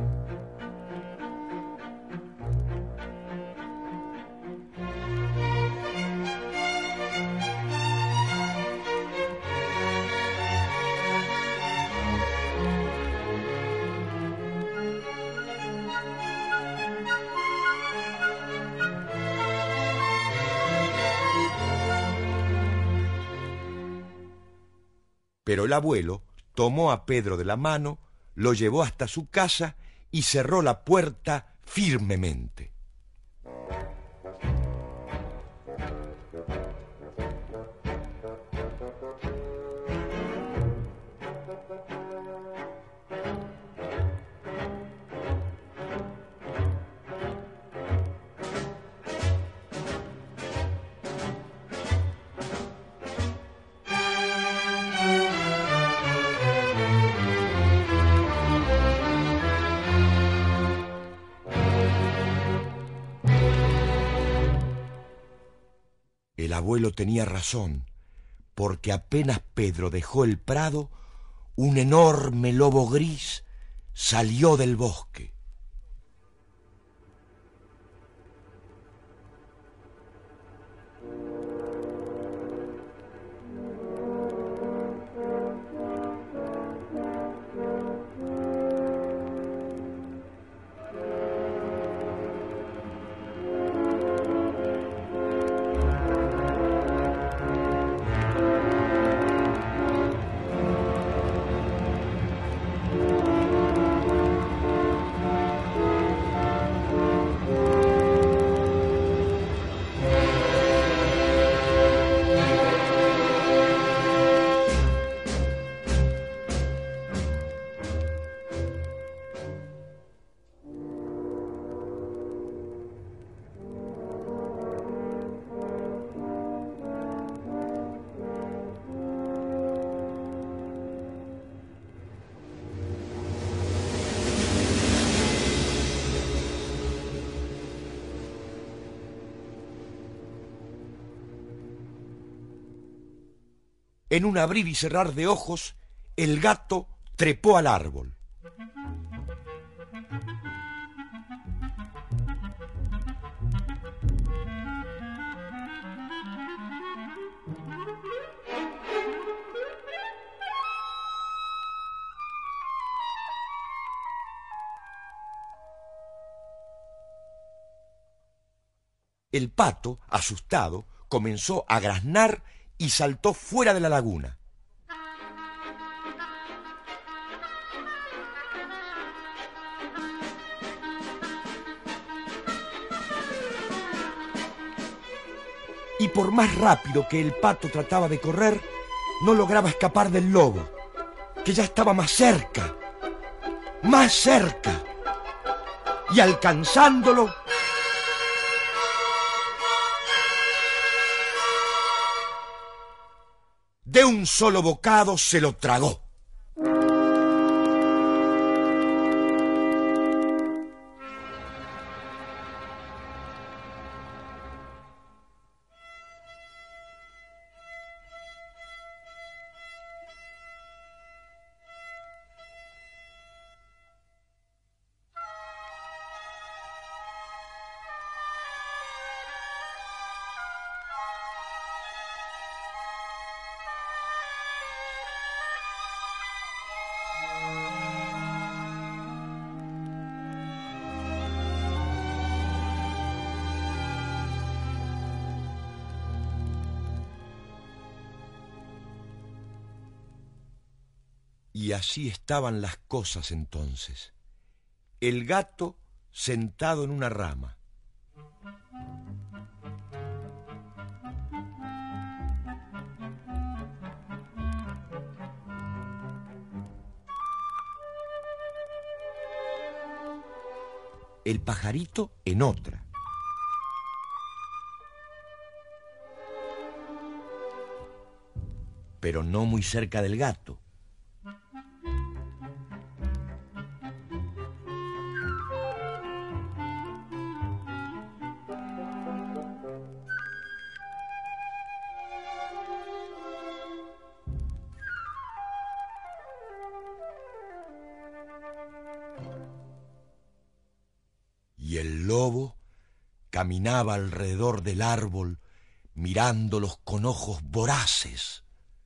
Pero el abuelo tomó a Pedro de la mano, lo llevó hasta su casa y cerró la puerta firmemente. abuelo tenía razón, porque apenas Pedro dejó el prado, un enorme lobo gris salió del bosque. En un abrir y cerrar de ojos, el gato trepó al árbol. El pato, asustado, comenzó a graznar y saltó fuera de la laguna. Y por más rápido que el pato trataba de correr, no lograba escapar del lobo, que ya estaba más cerca, más cerca, y alcanzándolo, de un solo bocado se lo tragó. Y así estaban las cosas entonces. El gato sentado en una rama. El pajarito en otra. Pero no muy cerca del gato. Y el lobo caminaba alrededor del árbol, mirándolos con ojos voraces.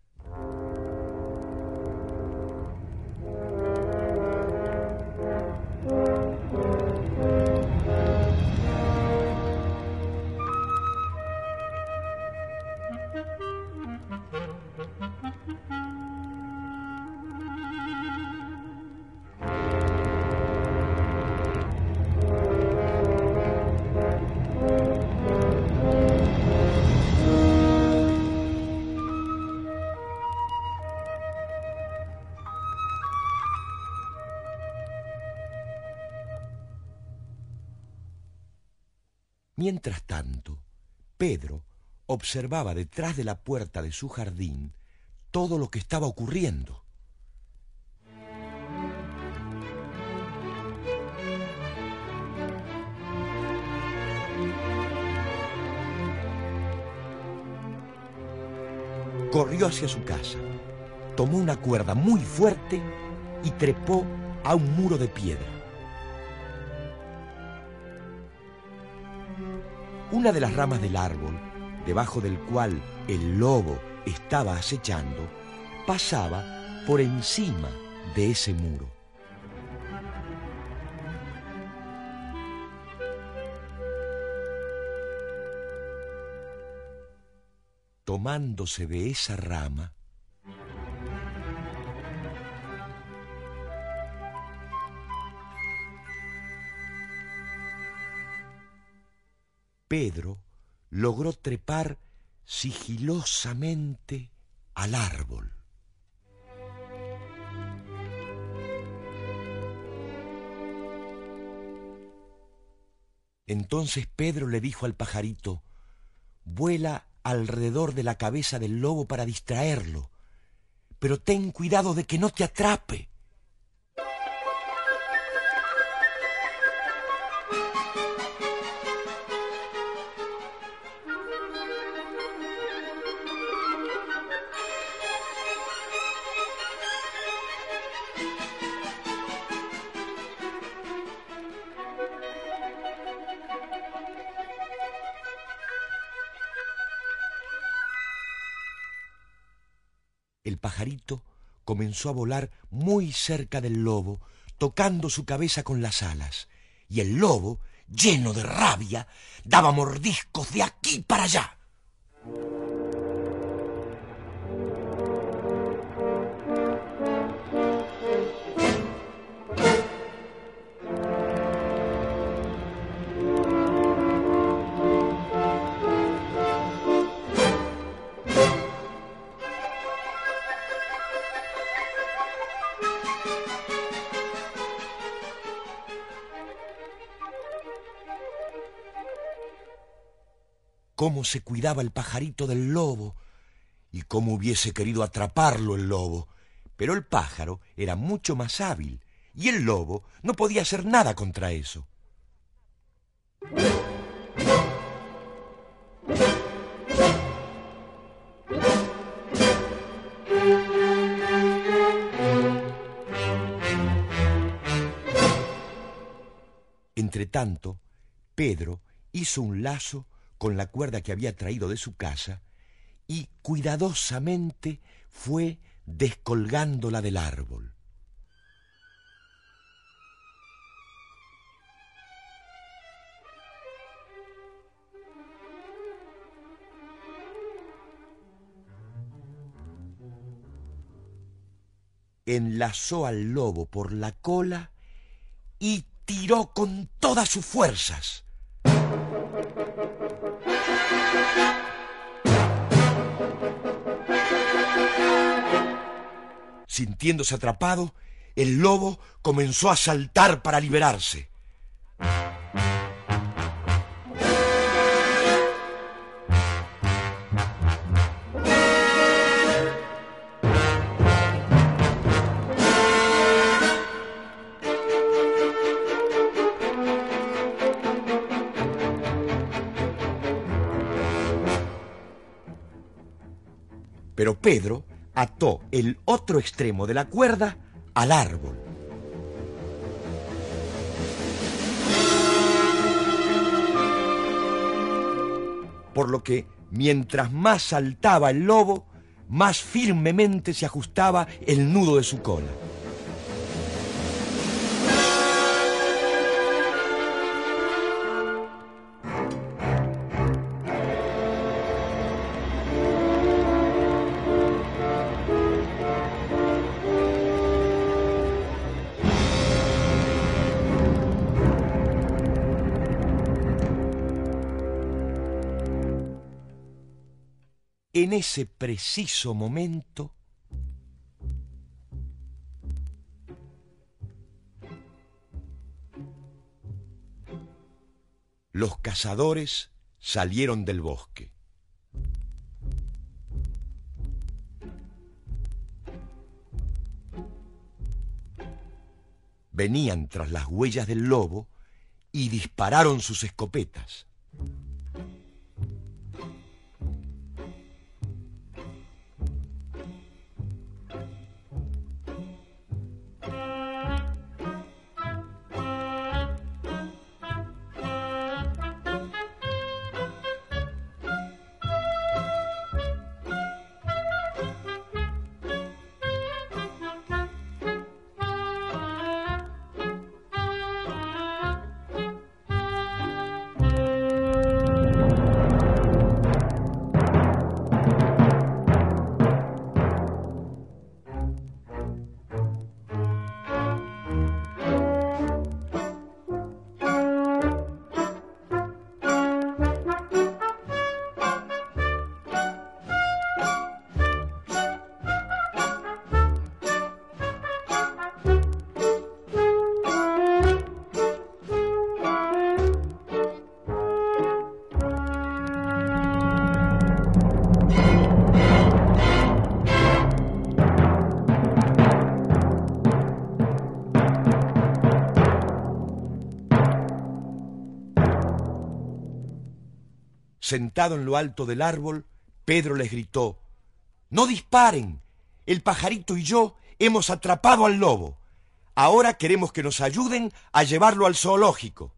Mientras tanto, Pedro observaba detrás de la puerta de su jardín todo lo que estaba ocurriendo. corrió hacia su casa, tomó una cuerda muy fuerte y trepó a un muro de piedra. Una de las ramas del árbol, debajo del cual el lobo estaba acechando, pasaba por encima de ese muro. Tomándose de esa rama, Pedro logró trepar sigilosamente al árbol. Entonces Pedro le dijo al pajarito: vuela alrededor de la cabeza del lobo para distraerlo, pero ten cuidado de que no te atrape. El pajarito comenzó a volar muy cerca del lobo, tocando su cabeza con las alas, y el lobo, lleno de rabia, daba mordiscos de aquí para allá. Cómo se cuidaba el pajarito del lobo y cómo hubiese querido atraparlo el lobo, pero el pájaro era mucho más hábil y el lobo no podía hacer nada contra eso. Entretanto, Pedro hizo un lazo con la cuerda que había traído de su casa y cuidadosamente fue descolgándola del árbol. Enlazó al lobo por la cola y tiró con todas sus fuerzas. Sintiéndose atrapado, el lobo comenzó a saltar para liberarse. Pero Pedro ató el otro extremo de la cuerda al árbol. Por lo que, mientras más saltaba el lobo, más firmemente se ajustaba el nudo de su cola. En ese preciso momento, los cazadores salieron del bosque. Venían tras las huellas del lobo y dispararon sus escopetas. Sentado en lo alto del árbol, Pedro les gritó: «¡No disparen! El pajarito y yo hemos atrapado al lobo. Ahora queremos que nos ayuden a llevarlo al zoológico».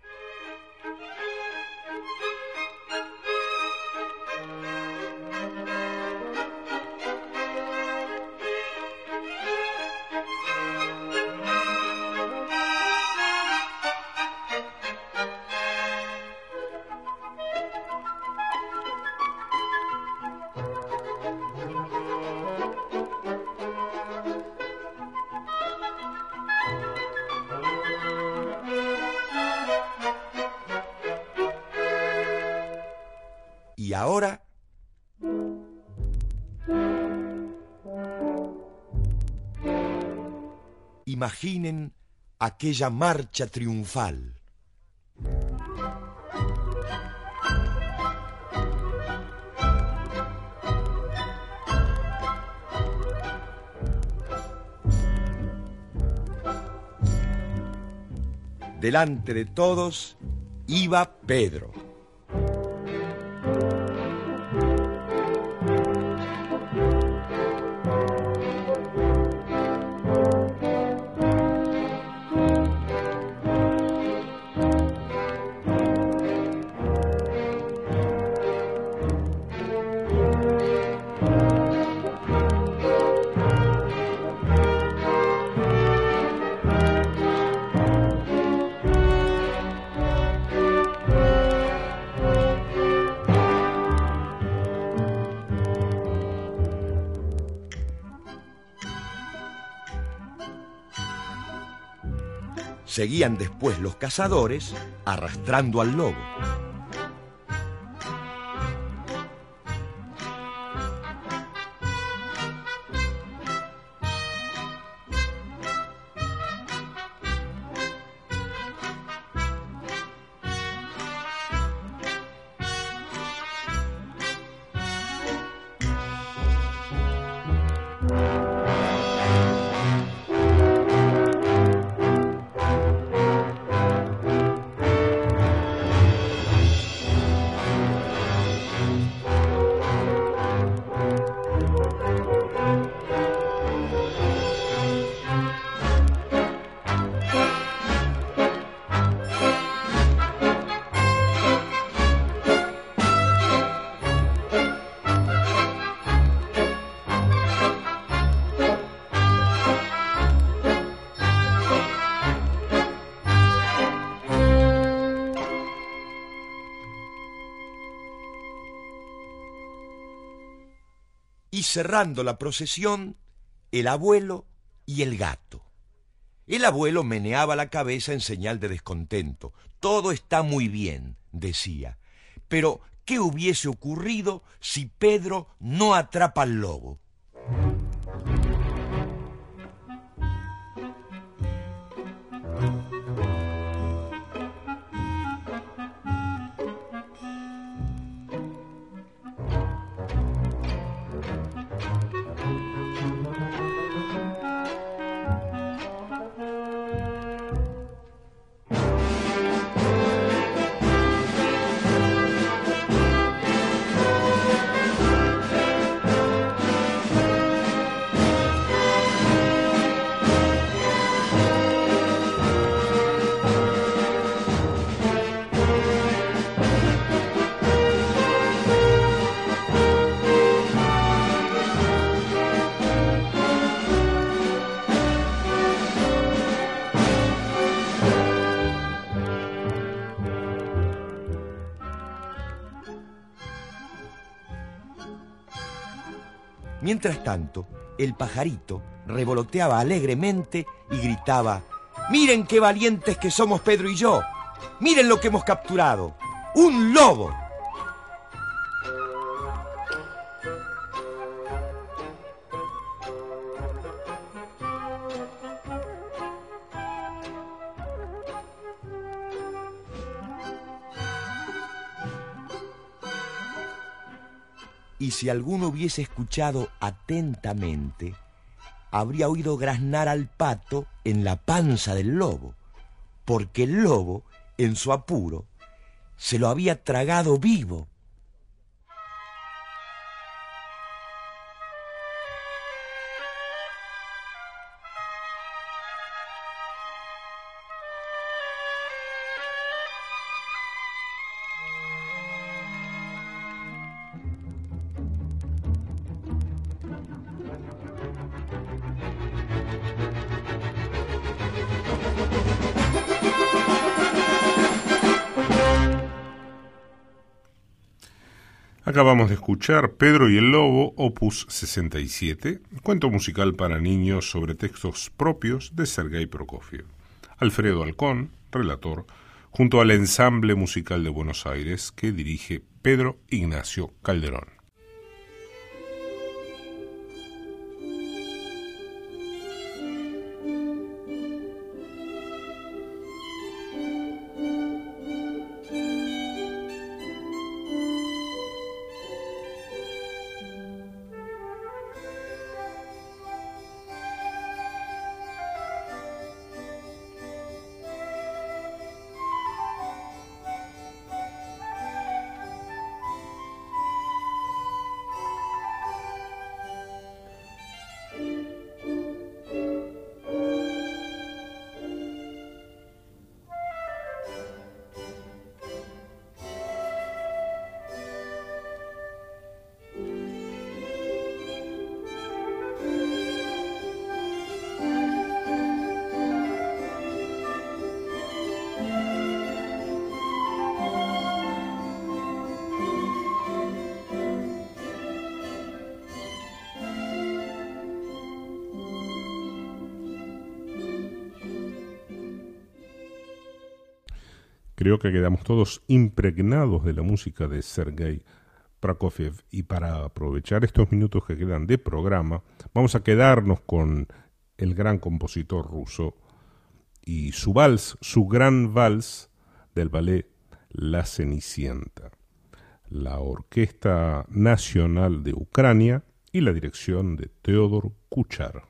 Y ahora, imaginen aquella marcha triunfal. Delante de todos iba Pedro. Seguían después los cazadores arrastrando al lobo. Y cerrando la procesión, el abuelo y el gato. El abuelo meneaba la cabeza en señal de descontento. Todo está muy bien, decía. Pero, ¿qué hubiese ocurrido si Pedro no atrapa al lobo? Mientras tanto, el pajarito revoloteaba alegremente y gritaba: «¡Miren qué valientes que somos Pedro y yo! ¡Miren lo que hemos capturado! ¡Un lobo!». Y si alguno hubiese escuchado atentamente, habría oído graznar al pato en la panza del lobo, porque el lobo, en su apuro, se lo había tragado vivo. Acabamos de escuchar Pedro y el Lobo, opus sesenta y siete, cuento musical para niños sobre textos propios de Sergei Prokofiev. Alfredo Alcón, relator, junto al Ensamble Musical de Buenos Aires que dirige Pedro Ignacio Calderón. Creo que quedamos todos impregnados de la música de Sergei Prokofiev, y para aprovechar estos minutos que quedan de programa, vamos a quedarnos con el gran compositor ruso y su vals, su gran vals del ballet La Cenicienta, la Orquesta Nacional de Ucrania y la dirección de Teodor Kuchar.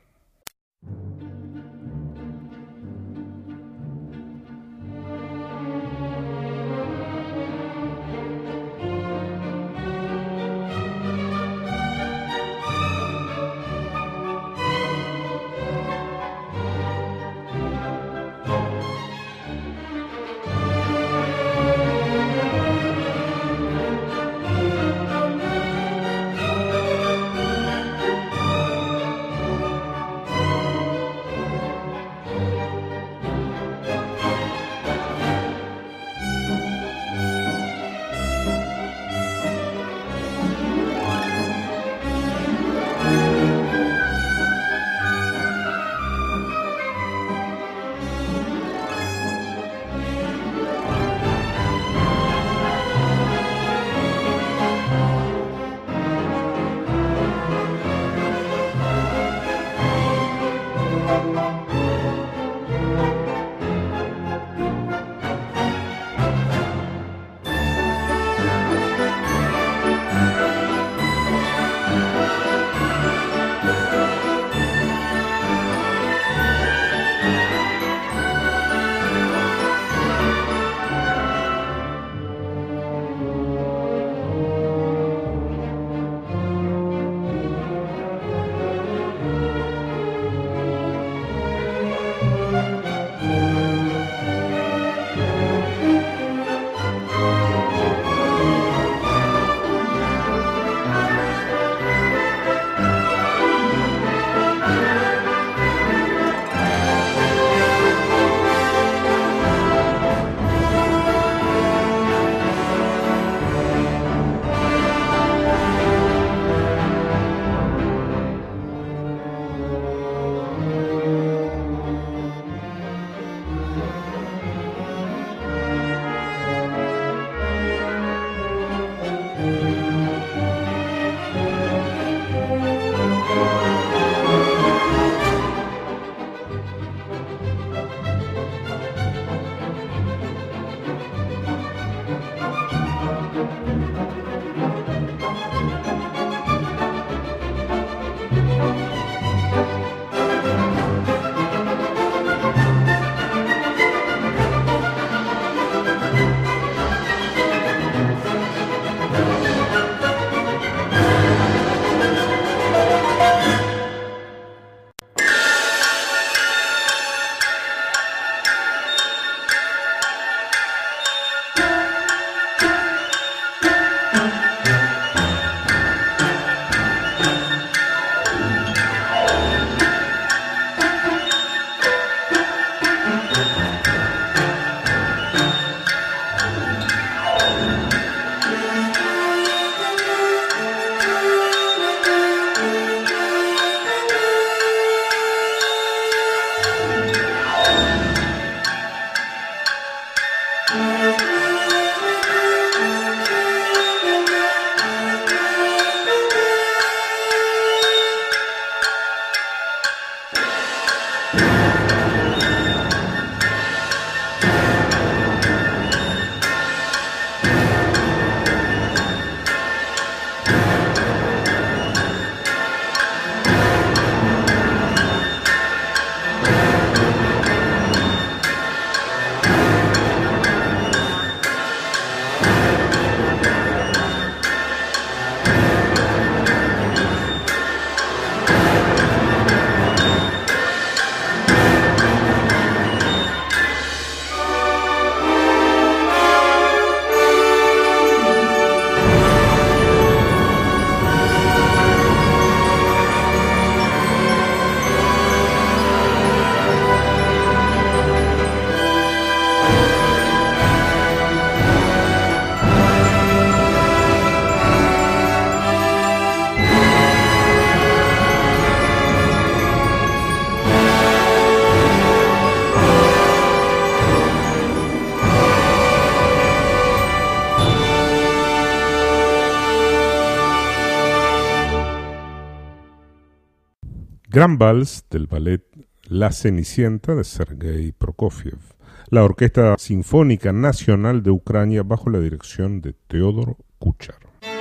Gran Vals del ballet La Cenicienta de Sergei Prokofiev, la Orquesta Sinfónica Nacional de Ucrania bajo la dirección de Teodor Kuchar.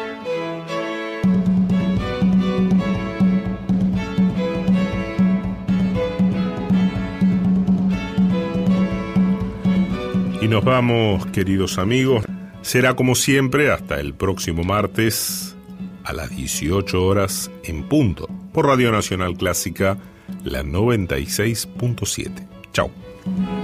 Y nos vamos, queridos amigos. Será como siempre hasta el próximo martes a las dieciocho horas en punto por Radio Nacional Clásica, la noventa y seis punto siete. Chau.